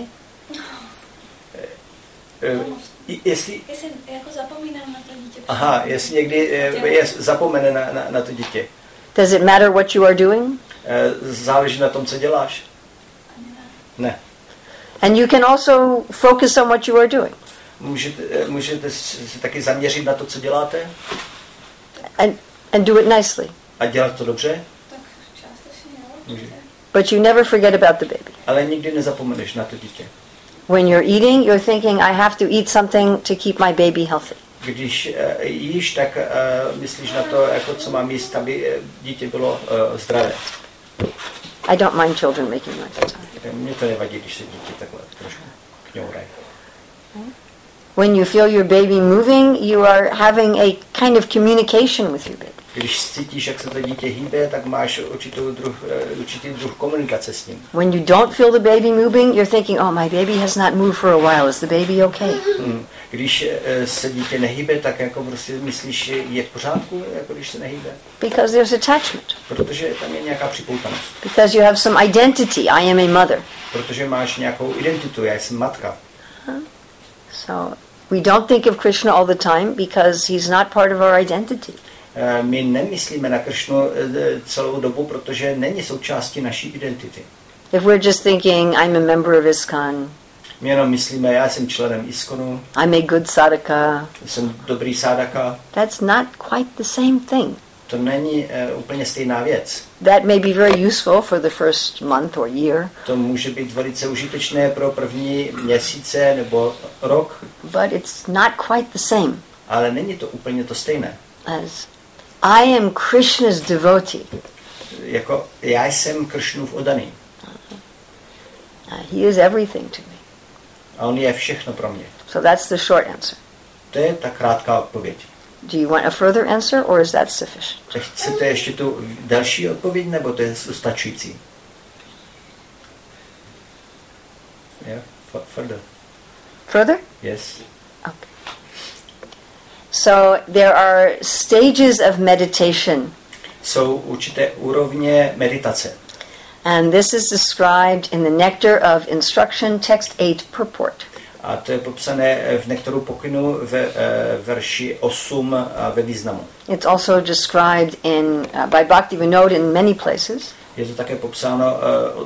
Jestli Jako zapomínám na to dítě. Aha, jestli někdy zapomene na to dítě. Does it matter what you are doing? Záleží na tom, co děláš? Ne. And you can also focus on what you are doing. Můžete se taky zaměřit na to, co děláte? And do it nicely. A dělat to dobře? Tak částečně, Může. But you never forget about the baby. Ale nikdy nezapomeneš na to dítě. When you're eating, you're thinking, I have to eat something to keep my baby healthy. Když jíš, tak myslíš na to, jako co mám jíst, aby dítě bylo zdravé. I don't mind children making noise. That's all. Mně to nevadí, když se dítě takhle trošku kňourají. When you feel your baby moving, you are having a kind of communication with your baby. Když cítíš, jak se to dítě hýbe, tak máš určitý druh komunikace s ním. When you don't feel the baby moving, you're thinking, oh, my baby has not moved for a while. Is the baby okay? Když se dítě nehýbe, tak jako prostě myslíš, je v pořádku, jako když se nehýbe? Because there's attachment. Protože tam je nějaká připoutanost. Because you have some identity. I am a mother. Protože máš nějakou identitu, já jsem matka. So we don't think of Krishna all the time because he's not part of our identity. My nemyslíme na Kršnu celou dobu, protože není součástí naší identity. If we're just thinking, I'm a member of ISKCON, My jenom myslíme, já jsem členem ISKCONu, I'm a good sadhaka, jsem dobrý sádaka. that's not quite the same thing. To není úplně stejná věc. That may be very useful for the first month or year, To může být velice užitečné pro první měsíce nebo rok, but it's not quite the same ale není to úplně to stejné. as I am Krishna's devotee. Jako já jsem Kršnův oddaný. He is everything to me. A on je všechno pro mě. So that's the short answer. To je ta krátká odpověď. Do you want a further answer or is that sufficient? Tak chcete ještě tu další odpověď, nebo to je dostačující? Yeah, further. Further? Yes. Okay. So there are stages of meditation, Jsou určité úrovně meditace. and this is described in the Nectar of Instruction, Text 8, Purport. A to je popsané v Nektaru pokynu ve verši 8 ve významu. It's also described by Bhaktivinoda in many places. Je to také popsáno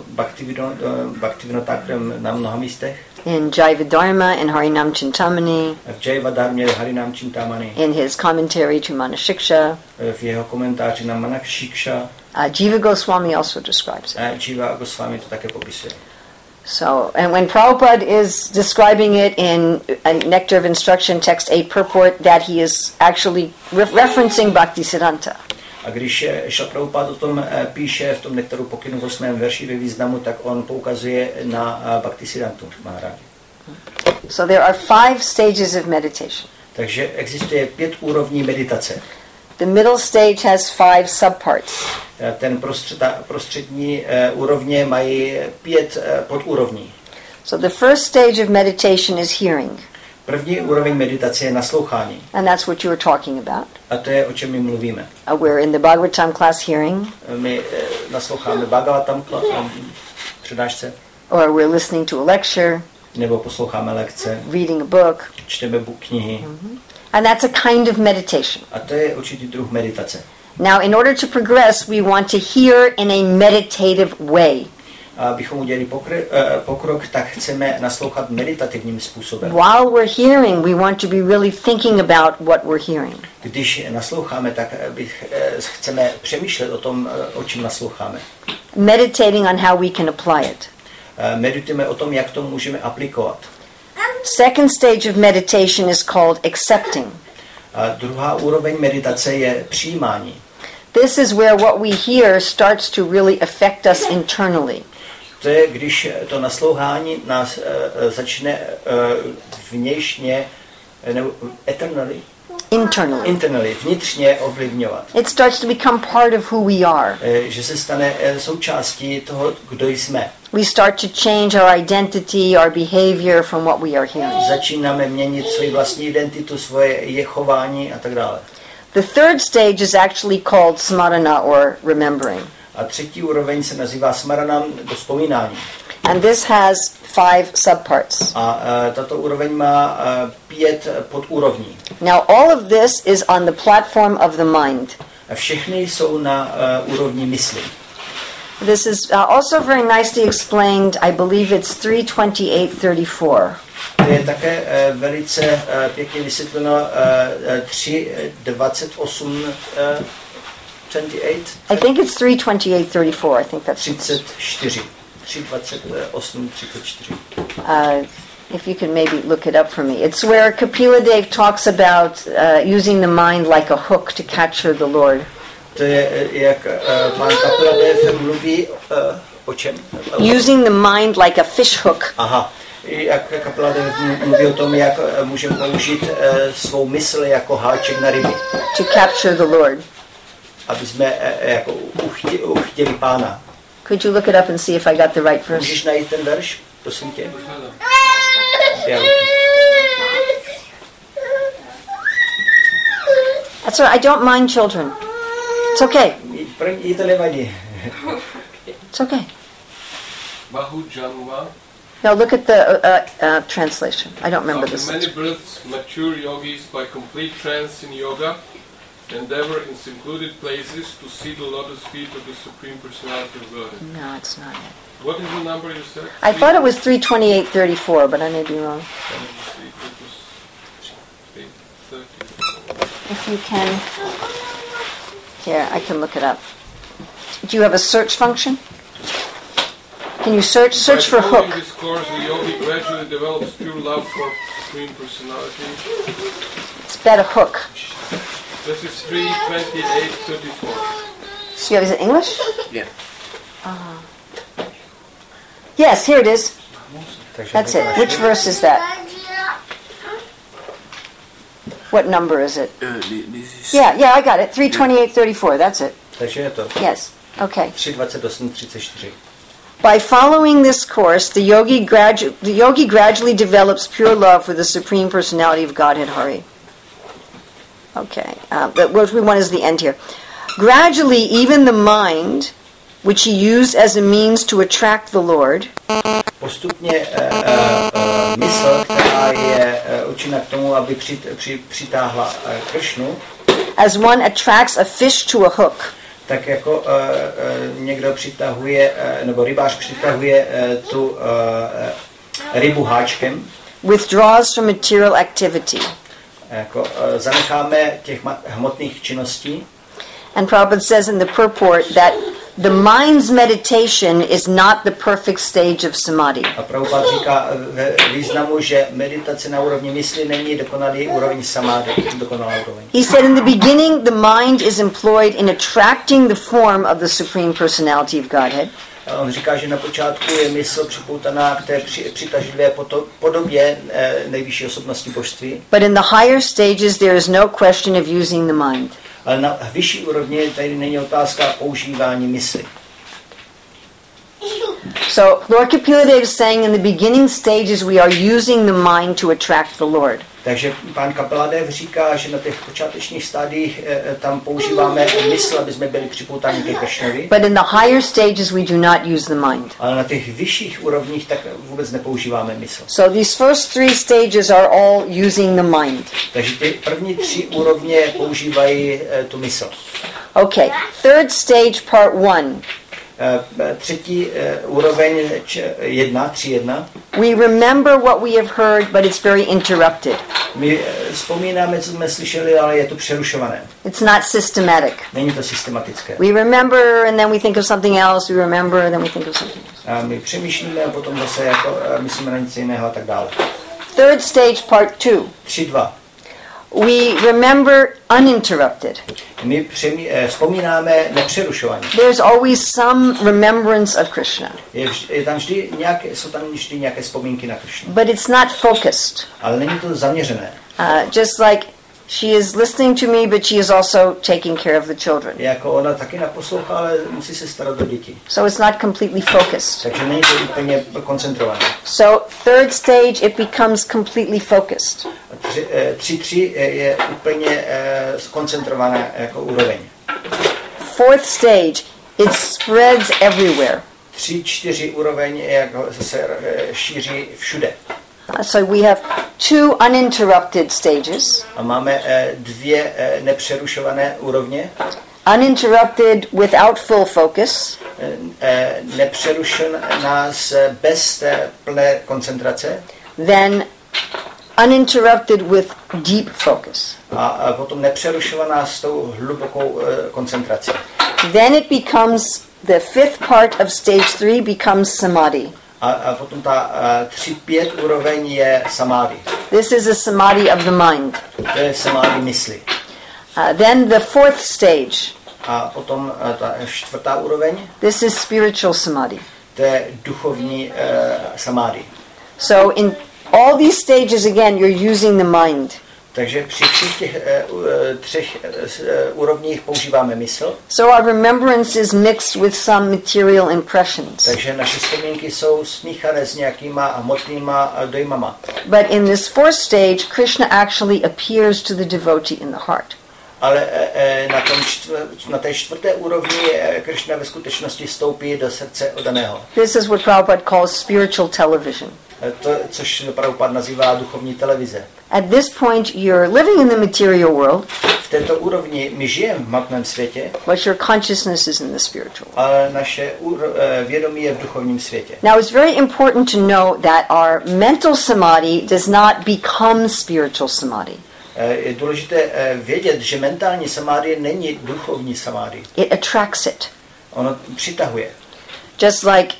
Bhaktivinotákrem na mnoha místech. In Jaiva in Harinam Chintamani, V Jaivadarmě Harinam Chintamani, in his commentary to Manashiksha. v jeho komentáři na Manakshiksha. Jiva Goswami also describes it. A Jiva Goswami to také popisuje. So, and when Prabhupada is describing it in Nectar of Instruction, Text 8, Purport, that he is actually referencing Bhaktisiddhanta. A když Šla Prabhupád o tom píše v tom Nektaru pokynu v 8. verši ve významu, tak on poukazuje na Bhaktisiddhantu Maharáži. So there are 5 stages of meditation. Takže existuje 5 úrovní meditace. The middle stage has 5 subparts. Ten prostřední úrovně mají 5 podúrovní. So the first stage of meditation is hearing. První úroveň meditace je naslouchání. And that's what you were talking about. A to je, o čem my mluvíme. We're in the Bhagavatam class hearing. My nasloucháme Bhagavatam přednášce. Or we're listening to a lecture. Nebo posloucháme lekce. Reading a book. Čteme knihy. And that's a kind of meditation. A to je určitý druh meditace. Now, in order to progress, we want to hear in a meditative way. A abychom udělali pokrok, tak chceme naslouchat meditativním způsobem. While we're hearing, we want to be really thinking about what we're hearing. Když nasloucháme, tak chceme přemýšlet o tom, o čem nasloucháme. Meditating on how we can apply it. Meditujeme o tom, jak to můžeme aplikovat. Second stage of meditation is called accepting. A druhá úroveň meditace je přijímání. This is where what we hear starts to really affect us internally. To je, když to naslouchání nás začne vnějšně nebo eternally, internally. Vnitřně ovlivňovat. It starts to become part of who we are. Že se stane součástí toho, kdo jsme. We start to change our identity, our behavior from what we are hearing. Začínáme měnit svoji vlastní identitu, svoje chování a tak dále. The third stage is actually called smarana or remembering. A třetí úroveň se nazývá smarana, to vzpomínání. And this has 5 subparts. A tato úroveň má 5 podúrovní. Now all of this is on the platform of the mind. A všechny jsou na úrovni mysli. This is also very nicely explained, I believe it's 3:28:34. To je také velice pěkně vysvětleno 3:28. 28. I think it's 3:28:34. I think that's 34. 3:28:34. If you could maybe look it up for me. It's where Kapila Dev talks about using the mind like a hook to capture the Lord. To je, jak pán Kapila Dev mluví o čem? Using the mind like a fish hook. Aha. Jak Kapila Dev mluví o tom, jak můžeme použít svou mysl jako háček na ryby. To capture the Lord. Aby jsme jako uchtěli pána. Could you look it up and see if I got the right verse? Můžeš najít ten verš, prosím tě? That's all right. I don't mind children. It's okay. Jí to nevadí. It's okay. Bahu Janva. Now look at the translation. I don't remember this. Many births, mature yogis by complete trance in yoga endeavor in secluded places to see the lotus feet of the Supreme Personality of Godhead. No, it's not it. What is the number you said? I thought it was 3:28:34, but I may be wrong. If you can, here, I can look it up. Do you have a search function? Can you search for hook? In this course, the yogi gradually develops pure love for Supreme Personality. It's better hook. This is 3:28:34. So is it English? Yeah. Yes, here it is. That's it. Which verse is that? What number is it? This is Yeah, I got it. 3:28:34. That's it. Takže je to Yes. Okay. 3:28:34. By following this course, the yogi gradually develops pure love for the Supreme Personality of Godhead Hari. Okay. What we want is the end here. Gradually, even the mind, which he used as a means to attract the Lord, Postupně mysl, která je určena k tomu, aby přitáhla Kršnu, as one attracts a fish to a hook, tak jako někdo přitahuje, nebo rybář přitahuje tu rybu háčkem, withdraws from material activity. Jako zanecháme těch hmotných činností. And Prabhupada says in the purport that the mind's meditation is not the perfect stage of samadhi. A Prabhupada říká ve významu, že meditace na úrovni mysli není dokonalý úroveň samády, dokonalá úroveň. He said in the beginning the mind is employed in attracting the form of the Supreme Personality of Godhead. On říká, že na počátku je mysl připoutaná k té přitažlivé podobě nejvyšší osobnosti božství. But in the higher stages there is no question of using the mind. Ale na vyšší úrovni tady není otázka používání mysli. So Lord Kapila Dev is saying in the beginning stages we are using the mind to attract the Lord. Takže pán Kapila Dev říká, že na těch počátečních stádiích tam používáme mysl, aby jsme byli připoutáni ke Kršnovi. But in the higher stages we do not use the mind. Ale na těch vyšších úrovních tak vůbec nepoužíváme mysl. So these first 3 stages are all using the mind. Takže ty první 3 úrovně používají tu mysl. Okay, third stage part 1. Třetí úroveň 3.1. We remember what we have heard, but it's very interrupted. My vzpomínáme, co jsme slyšeli, ale je to přerušované. It's not systematic. Není to systematické. We remember and then we think of something else, we remember and then we think of something else. A my přemýšlíme a potom zase jako myslíme na nic jiného a tak dále. Third stage part 2. 3.2. We remember uninterrupted. My vzpomínáme nepřerušovaně. There's always some remembrance of Krishna. Je tam jsou tam vždy nějaké vzpomínky na Kršnu. But it's not focused. Ale není to zaměřené. Just like she is listening to me, but she is also taking care of the children. Jako ona taky naposlouchá, ale musí se starat o děti. So it's not completely focused. Takže není to úplně koncentrované. So third stage, it becomes completely focused. 3.3 je úplně skoncentrovaná jako úroveň. Fourth stage, it spreads everywhere. 3-4 úroveň je jako se šíří všude. So we have two uninterrupted stages. A máme 2 nepřerušované úrovně. Uninterrupted without full focus. Nepřerušená bez té plné koncentrace. Then uninterrupted with deep focus. A potom nepřerušovaná s tou hlubokou koncentrací. Then it becomes, the fifth part of stage 3 becomes samadhi. A potom ta 3-5 úroveň je samády. This is a samadhi of the mind. To je samády mysli. Then the fourth stage. A potom ta 4. úroveň. This is spiritual samadhi. To je duchovní samády. So in all these stages again, you're using the mind. Takže při všech těch 3 úrovních používáme mysl. So our remembrance is mixed with some material impressions. Takže naše vzpomínky jsou smíchané s nějakýma hmotnýma dojmama. But in this fourth stage, Krishna actually appears to the devotee in the heart. Ale na té 4. úrovni Krishna ve skutečnosti vstoupí do srdce oddaného. This is what Prabhupada calls spiritual television. To, což Prabhupada nazývá duchovní televize. At this point, you're living in the material world. V této úrovni my žijeme v hmotném světě, but your consciousness is in the spiritual world. ale naše vědomí je v duchovním světě. Now, it's very important to know that our mental samadhi does not become spiritual samadhi. Je důležité vědět, že mentální samády není duchovní samády. It attracts it. Ono přitahuje. Just like,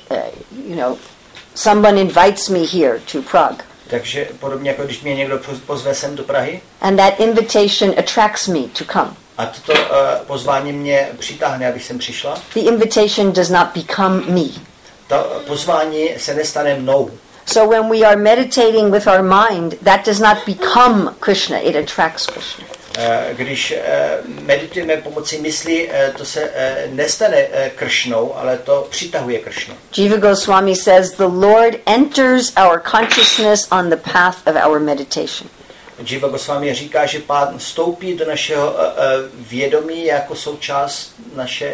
someone invites me here to Prague. Takže podobně jako když mě někdo pozve sem do Prahy. And that invitation attracts me to come. A toto pozvání mě přitáhne, abych sem přišla. The invitation does not become me. To pozvání se nestane mnou. So when we are meditating with our mind, that does not become Krishna, it attracts Krishna. Když meditujeme pomocí mysli, to se nestane Kršnou, ale to přitahuje Kršnu. Jiva Goswami says, the Lord enters our consciousness on the path of our meditation. Jiva Goswami říká, že Pán vstoupí do našeho vědomí jako součást naše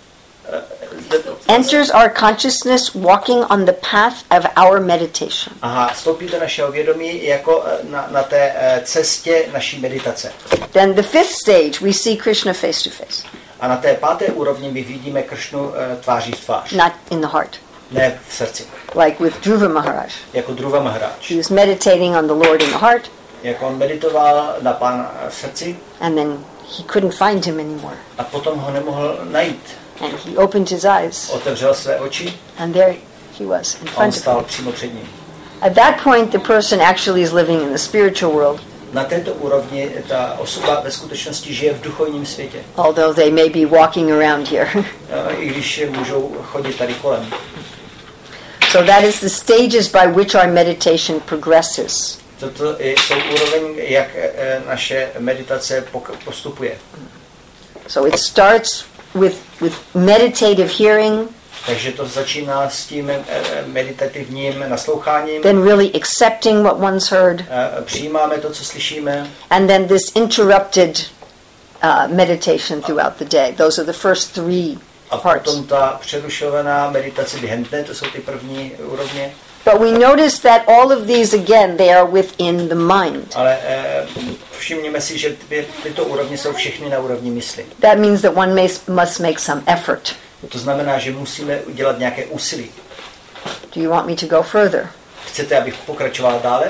enters our consciousness walking on the path of our meditation. Aha, vstoupí do našeho vědomí jako na té cestě naší meditace. Then the fifth stage, we see Krishna face to face. A na té 5. úrovni my vidíme Kršnu tváří v tvář. Not in the heart. Ne v srdci. Like with Dhruva Maharaj. Jako Dhruva Maharaj. He was meditating on the Lord in the heart. Jako on meditoval na Pána v srdci. And then he couldn't find him anymore. A potom ho nemohl najít. And he opened his eyes. Otevřel své oči. And there he was in On front of him. stál přímo před ním. At that point, the person actually is living in the spiritual world. Na této úrovni ta osoba ve skutečnosti žije v duchovním světě. Although they may be walking around here. I když můžou chodit tady kolem. So that is the stages by which our meditation progresses. Toto jsou úroveň, jak naše meditace postupuje. So it starts with meditative hearing. Takže to začíná s tím meditativním nasloucháním. Then really accepting what one's heard. Přijímáme to, co slyšíme. And then this interrupted meditation throughout the day. Those are the first 3 A parts. potom ta přerušovaná meditace během dne, to jsou ty první úrovně. But we notice that all of these, again, they are within the mind. Ale všimněme si, že tyto úrovně jsou všechny na úrovni mysli. That means that one must make some effort. To znamená, že musíme udělat nějaké úsilí. Do you want me to go further? Chcete, abych pokračoval dále?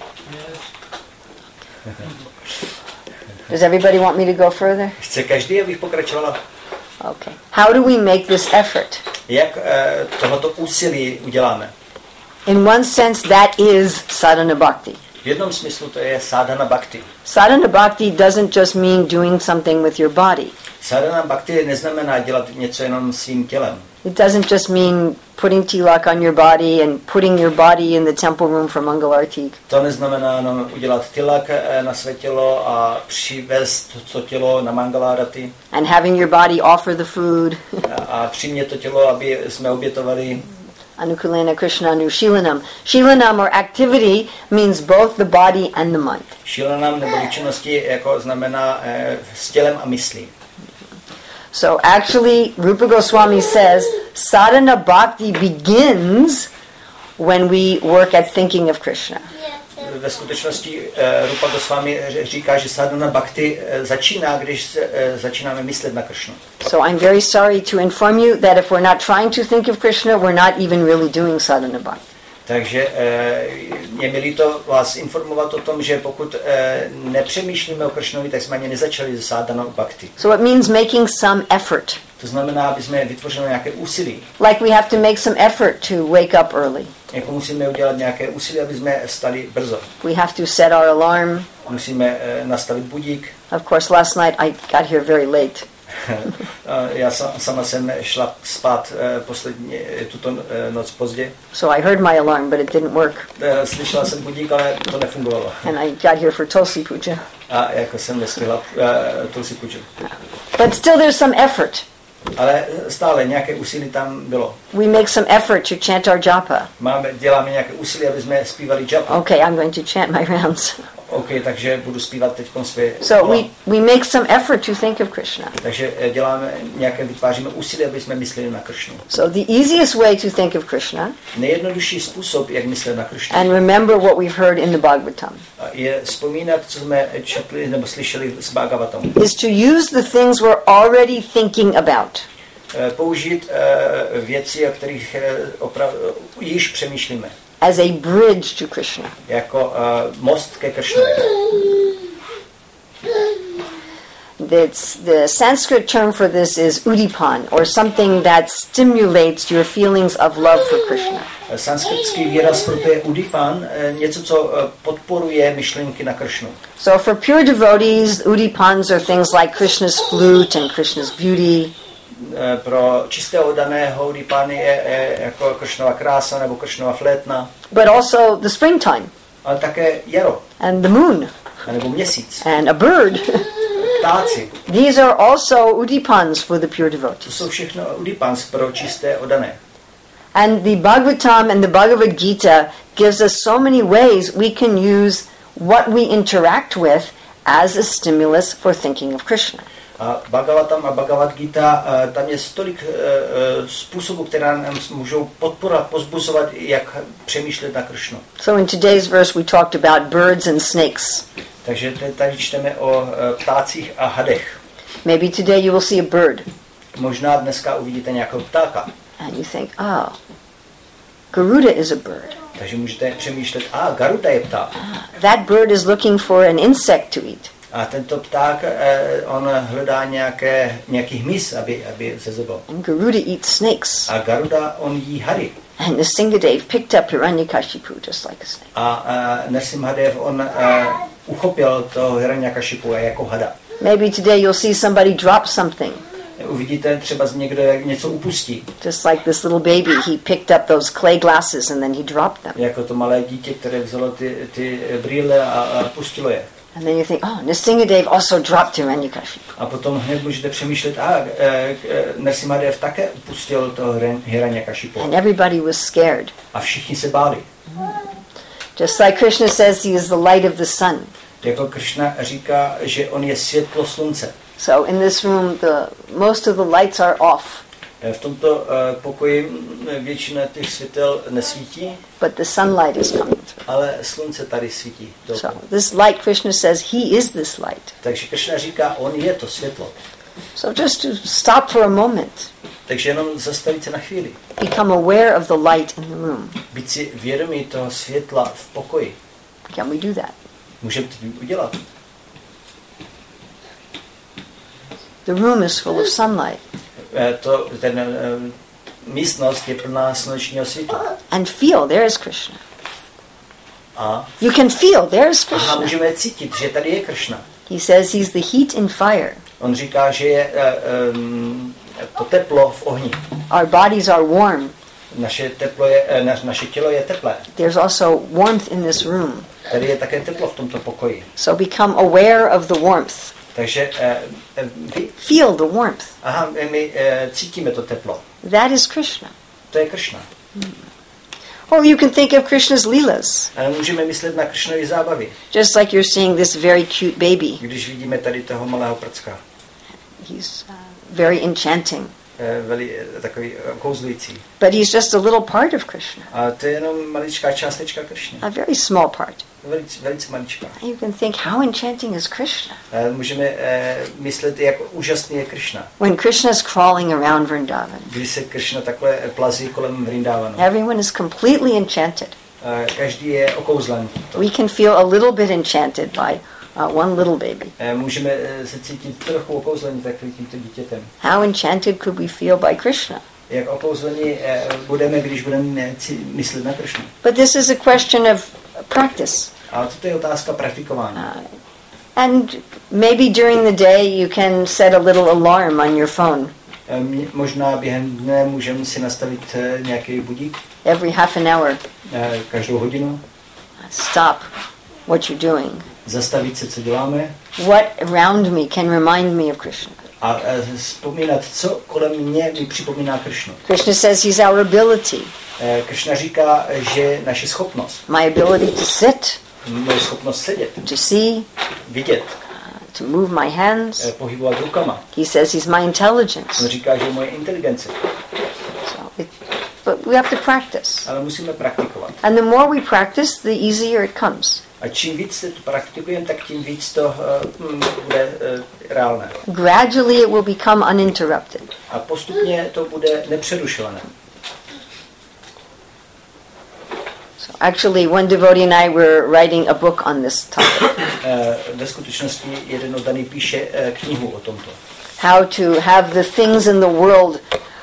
Does everybody want me to go further? Chce každý, abych pokračovala? Okay. How do we make this effort? Jak tohoto úsilí uděláme? In one sense, that is sadhana bhakti. V jednom smyslu to je sadhana bhakti. Sadhana bhakti doesn't just mean doing something with your body. Sadhana bhakti neznamená dělat něco jenom svým tělem. It doesn't just mean putting tilak on your body and putting your body in the temple room for Mangalarti. To neznamená jenom udělat tilak na své tělo a přivést to tělo na Mangalarati. And having your body offer the food. A přimět to tělo, aby jsme obětovali. Anukulena Krishna Anu Shilanam. Shilanam or activity means both the body and the mind. Shilanam nebo činnosti jako znamená s tělem a myslí. So actually, Rupa Goswami says, sadhana bhakti begins when we work at thinking of Krishna. Ve skutečnosti Rupa Goswami říká, že sadhana bhakti začíná, když začínáme myslet na Krishnu. So I'm very sorry to inform you that if we're not trying to think of Krishna, we're not even really doing sadhana bhakti. Takže je mi líto vás informovat o tom, že pokud nepřemýšlíme o Kršnovi, tak jsme ani nezačali se sadhanou bhakti. So it means making some effort. To znamená, aby jsme vytvořili nějaké úsilí. Like we have to make some effort to wake up early. Jako musíme udělat nějaké úsilí, aby jsme vstali brzo. We have to set our alarm. Musíme nastavit budík. Of course, last night I got here very late. Já sama jsem šla spát tuto noc pozdě. So I heard my alarm, but it didn't work. Slyšela jsem budík, ale to nefungovalo. And I got here for Tulsi Puja. A jako jsem nestihla Tulsi Puju. But still there's some effort. Ale stále nějaké úsilí tam bylo. We make some effort to chant our japa. Děláme nějaké úsilí, aby jsme zpívali japa. Okay, I'm going to chant my rounds. OK, takže budu zpívat teď své. So we make some effort to think of Krishna. Takže vytváříme úsilí, aby jsme mysleli na Kršnu. So the easiest way to think of Krishna. Nejjednodušší způsob, jak myslet na Kršnu. And remember what we've heard in the Bhagavatam. Je vzpomínat, co jsme četli nebo slyšeli z Bhagavatamu. Is to use the things we're already thinking about. Použít věci, o kterých již přemýšlíme. As a bridge to Krishna. Jako most ke Kršnovi. The Sanskrit term for this is udipan, or something that stimulates your feelings of love for Krishna. Sanskritský výraz pro to je udipan, něco, co podporuje myšlenky na Kršnu. So for pure devotees, udipans are things like Krishna's flute and Krishna's beauty. Pro čisté oddaného udipány je jako Kršnova krása nebo Kršnova flétna. But also the springtime. Ale také jaro. And the moon. A nebo měsíc. And a bird. Ptáci. These are also udipans for the pure devotees. To jsou všechno udipans pro čisté oddané. And the Bhagavatam and the Bhagavad Gita gives us so many ways we can use what we interact with as a stimulus for thinking of Krishna. A Bhagavatam a Bhagavad Gita, tam je tolik způsobů, které nám můžou podporovat, pozbuzovat, jak přemýšlet na Kršnu. So in today's verse we talked about birds and snakes. Takže tady čteme o ptácích a hadech. Maybe today you will see a bird. Možná dneska uvidíte nějakého ptáka. And you think, oh, Garuda is a bird. Takže můžete přemýšlet, Garuda je pták. That bird is looking for an insect to eat. A tento pták, on hledá nějaký hmyz, aby se zobil. And Garuda eats snakes. A Garuda, on jí hady. And Nrsimhadev picked up Hiranyakashipu just like a snake. A Nrsimhadev, on uchopil toho Hiranyakashipu jako hada. Maybe today you'll see somebody drop something. Uvidíte třeba někdo, jak něco upustí. Just like this little baby, he picked up those clay glasses and then he dropped them. Jako to malé dítě, které vzalo ty brýle a pustilo je. And then you think, oh, Nrsimhadev also dropped Hiranyakashipu. A potom hned můžete přemýšlet, Nrsimhadev také upustil toho Hiranyakashipu. And everybody was scared. A všichni se báli. Just like Krishna says, he is the light of the sun. Jako Krishna říká, že on je světlo slunce. So in this room, most of the lights are off. V tomto pokoji většina těch světel nesvítí. But the sunlight is coming through. Ale slunce tady svítí. So this light, Krishna says, he is this light. Takže Krishna říká, on je to světlo. So just to stop for a moment. Takže jenom zastavit se na chvíli. Become aware of the light in the room. Být si vědomý toho světla v pokoji. Can we do that? Můžeme to udělat. The room is full of sunlight. Místnost je plná slunečního světla. And feel, there is Krishna. A You can feel there's aha, Krishna. můžeme cítit, že tady je Krishna. He says he's the heat and fire. On říká, že je to teplo v ohni. Our bodies are warm. Naše tělo je teplé. There's also warmth in this room. Tady je také teplo v tomto pokoji. So become aware of the warmth. Takže Feel the warmth. my cítíme to teplo. That is Krishna. To je Krishna. Or you can think of Krishna's leelas. Ale můžeme myslet na Krishnovy zábavy. Just like you're seeing this very cute baby. Když vidíme tady toho malého prcka. He's very enchanting. Takový kouzlující. But he's just a little part of Krishna. A to je jenom maličká částečka Krishny. A very small part. Velice maličká. You can think, how enchanting is Krishna? Můžeme myslet, jak úžasný je Krishna. When Krishna's crawling around Vrindavan, Když se Krishna takhle plazí kolem Vrindavanu. everyone is completely enchanted. Každý je okouzlen. We can feel a little bit enchanted by one little baby. Můžeme se cítit trochu okouzlení takovým tímto dítětem. How enchanted could we feel by Krishna? Jak okouzlení budeme, když budeme myslet na Krishnu. But this is a question of practice. Ale to je otázka praktikování. And maybe during the day you can set a little alarm on your phone. Možná během dne můžeme si nastavit nějaký budík. Every half an hour. Každou hodinu. Stop what you're doing. Zastavit se, co děláme. What around me can remind me of Krishna. A vzpomínat, co kolem mě mi připomíná Krishnu. Krishna says he's our ability. Krishna říká, že naše schopnost. My ability to sit. Moje schopnost sedět. To see. Vidět. To move my hands. Pohybovat rukama. He says he's my intelligence. On říká, že je moje inteligence. But we have to practice. Ale musíme praktikovat. And the more we practice, the easier it comes. A čím víc se to praktikujeme, tak tím víc to bude reálné. Gradually it will become uninterrupted. A postupně to bude nepřerušované. So actually, one devotee and I were writing a book on this topic. Ve skutečnosti jeden oddaný píše knihu o tomto. How to have the things in the world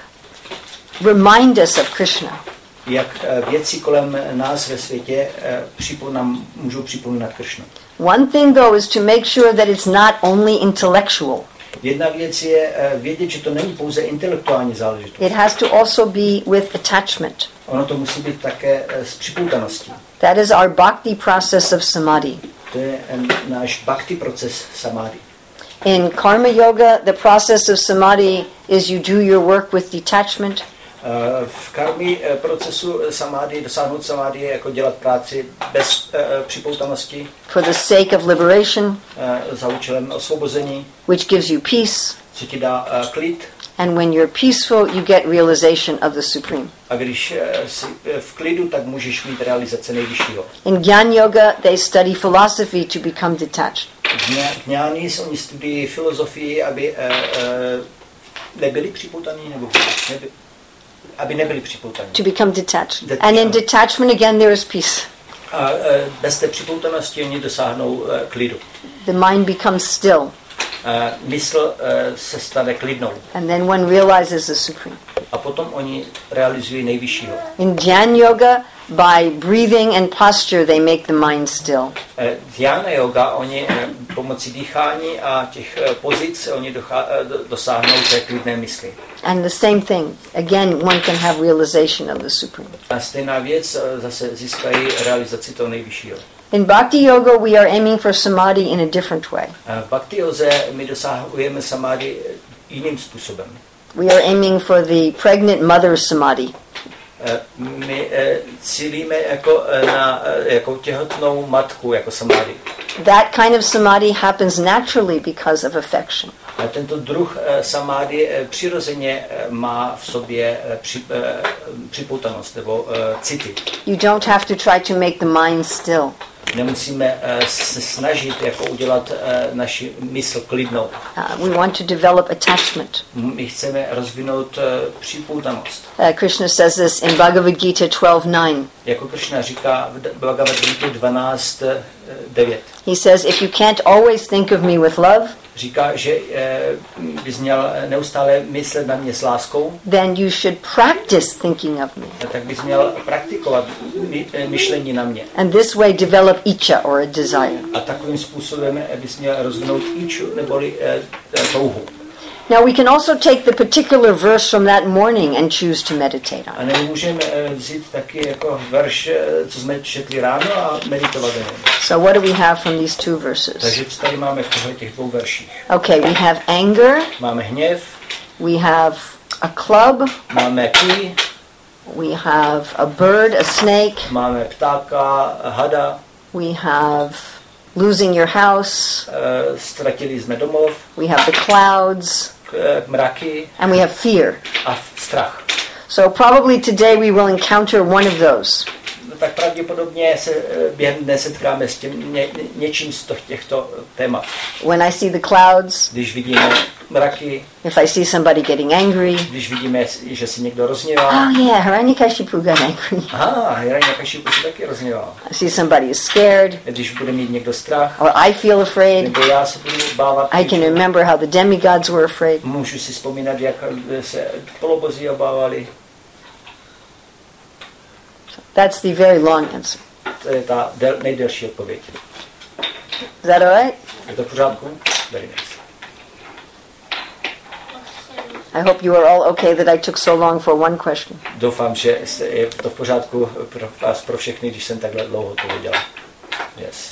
remind us of Krishna. Jak věci kolem nás ve světě nám můžou připomínat Krishnu. One thing though is to make sure that it's not only intellectual. Jedna věc je vědět, že to není pouze intelektuální záležitost. It has to also be with attachment. Ono to musí být také s připoutaností. That is our bhakti process of samadhi. To je náš bhakti proces samadhi. In karma yoga, the process of samadhi is you do your work with detachment. V karmi procesu samadhi, dosáhnout samadhi je jako dělat práci bez připoutanosti. For the sake of liberation. Za účelem osvobození. Which gives you peace. Co ti dá klid. And when you're peaceful, you get realization of the Supreme. A když jsi v klidu, tak můžeš mít realizace nejvyššího. In Gyan Yoga, they study philosophy to become detached. Gňáni oni studují filozofii, aby nebyli připoutaní, nebo aby nebyli připoutaní. To become detached. And in detachment again there is peace. A bez té připoutanosti oni dosáhnou klidu. The mind becomes still. Mysl se stane klidnou. And then one realizes the Supreme. A potom oni realizují nejvyššího. In Dhyan Yoga, by breathing and posture, they make the mind still. Dhyana yoga, oni pomocí dýchání a těch pozic, oni dosáhnou té klidné mysli. And the same thing, again, one can have realization of the Supreme. A stejná věc, zase získají realizaci toho nejvyššího. In Bhakti Yoga, we are aiming for samadhi in a different way. V Bhakti yoze my dosahujeme samadhi jiným způsobem. We are aiming for the pregnant mother samadhi. My cílíme jako těhotnou matku, jako samadhi. That kind of samadhi happens naturally because of affection. A tento druh samadhi přirozeně má v sobě připoutanost nebo city. You don't have to try to make the mind still. Nemusíme se snažit jako udělat naši mysl klidnou. We want to develop attachment. My chceme rozvinout připoutanost. Krishna says this in Bhagavad Gita 12:9. Jako Krishna říká v Bhagavad Gita 12:9. He says, if you can't always think of me with love, říká, že bys měl neustále myslet na mě s láskou, then you should practice thinking of me. tak bys měl praktikovat myšlení na mě. And this way develop icha, or a desire. A takovým způsobem bys měl rozvinout iču, neboli touhu. Now we can also take the particular verse from that morning and choose to meditate on A it. nemůžeme vzít taky jako verš, co jsme četli ráno a meditovat na něm. So what do we have from these two verses? Takže co tady máme v těch dvou verších? Okay, we have anger, Máme hněv, we have a club, máme ký, we have a bird, a snake, máme ptáka, hada, we have losing your house, ztratili jsme domov, we have the clouds, mraky and we have fear. a strach. So probably today we will encounter one of those. Tak pravděpodobně se během dne setkáme s tím něčím z těchto témat. When I see the clouds, Když vidíme mraky, if I see somebody getting angry, když vidíme, že si někdo rozněvá. oh yeah, Hiranyakashipu got angry. Aha, Hiranyakashipu se taky rozněval. I see somebody is scared, Když bude mít někdo strach, or I feel afraid. nebo já se budu bávat. I can remember how the demigods were afraid. Můžu si vzpomínat, jak se polobozí obávali. That's the very long answer. To je ta nejdelší odpověď. Is that all right? Je to v pořádku? Very nice. I hope you are all okay that I took so long for one question. Doufám, že je to v pořádku pro vás, pro všechny, když jsem takhle dlouho odpověděl. Yes.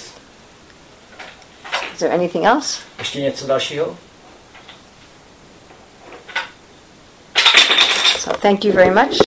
Is there anything else? Ještě něco dalšího? So thank you very much.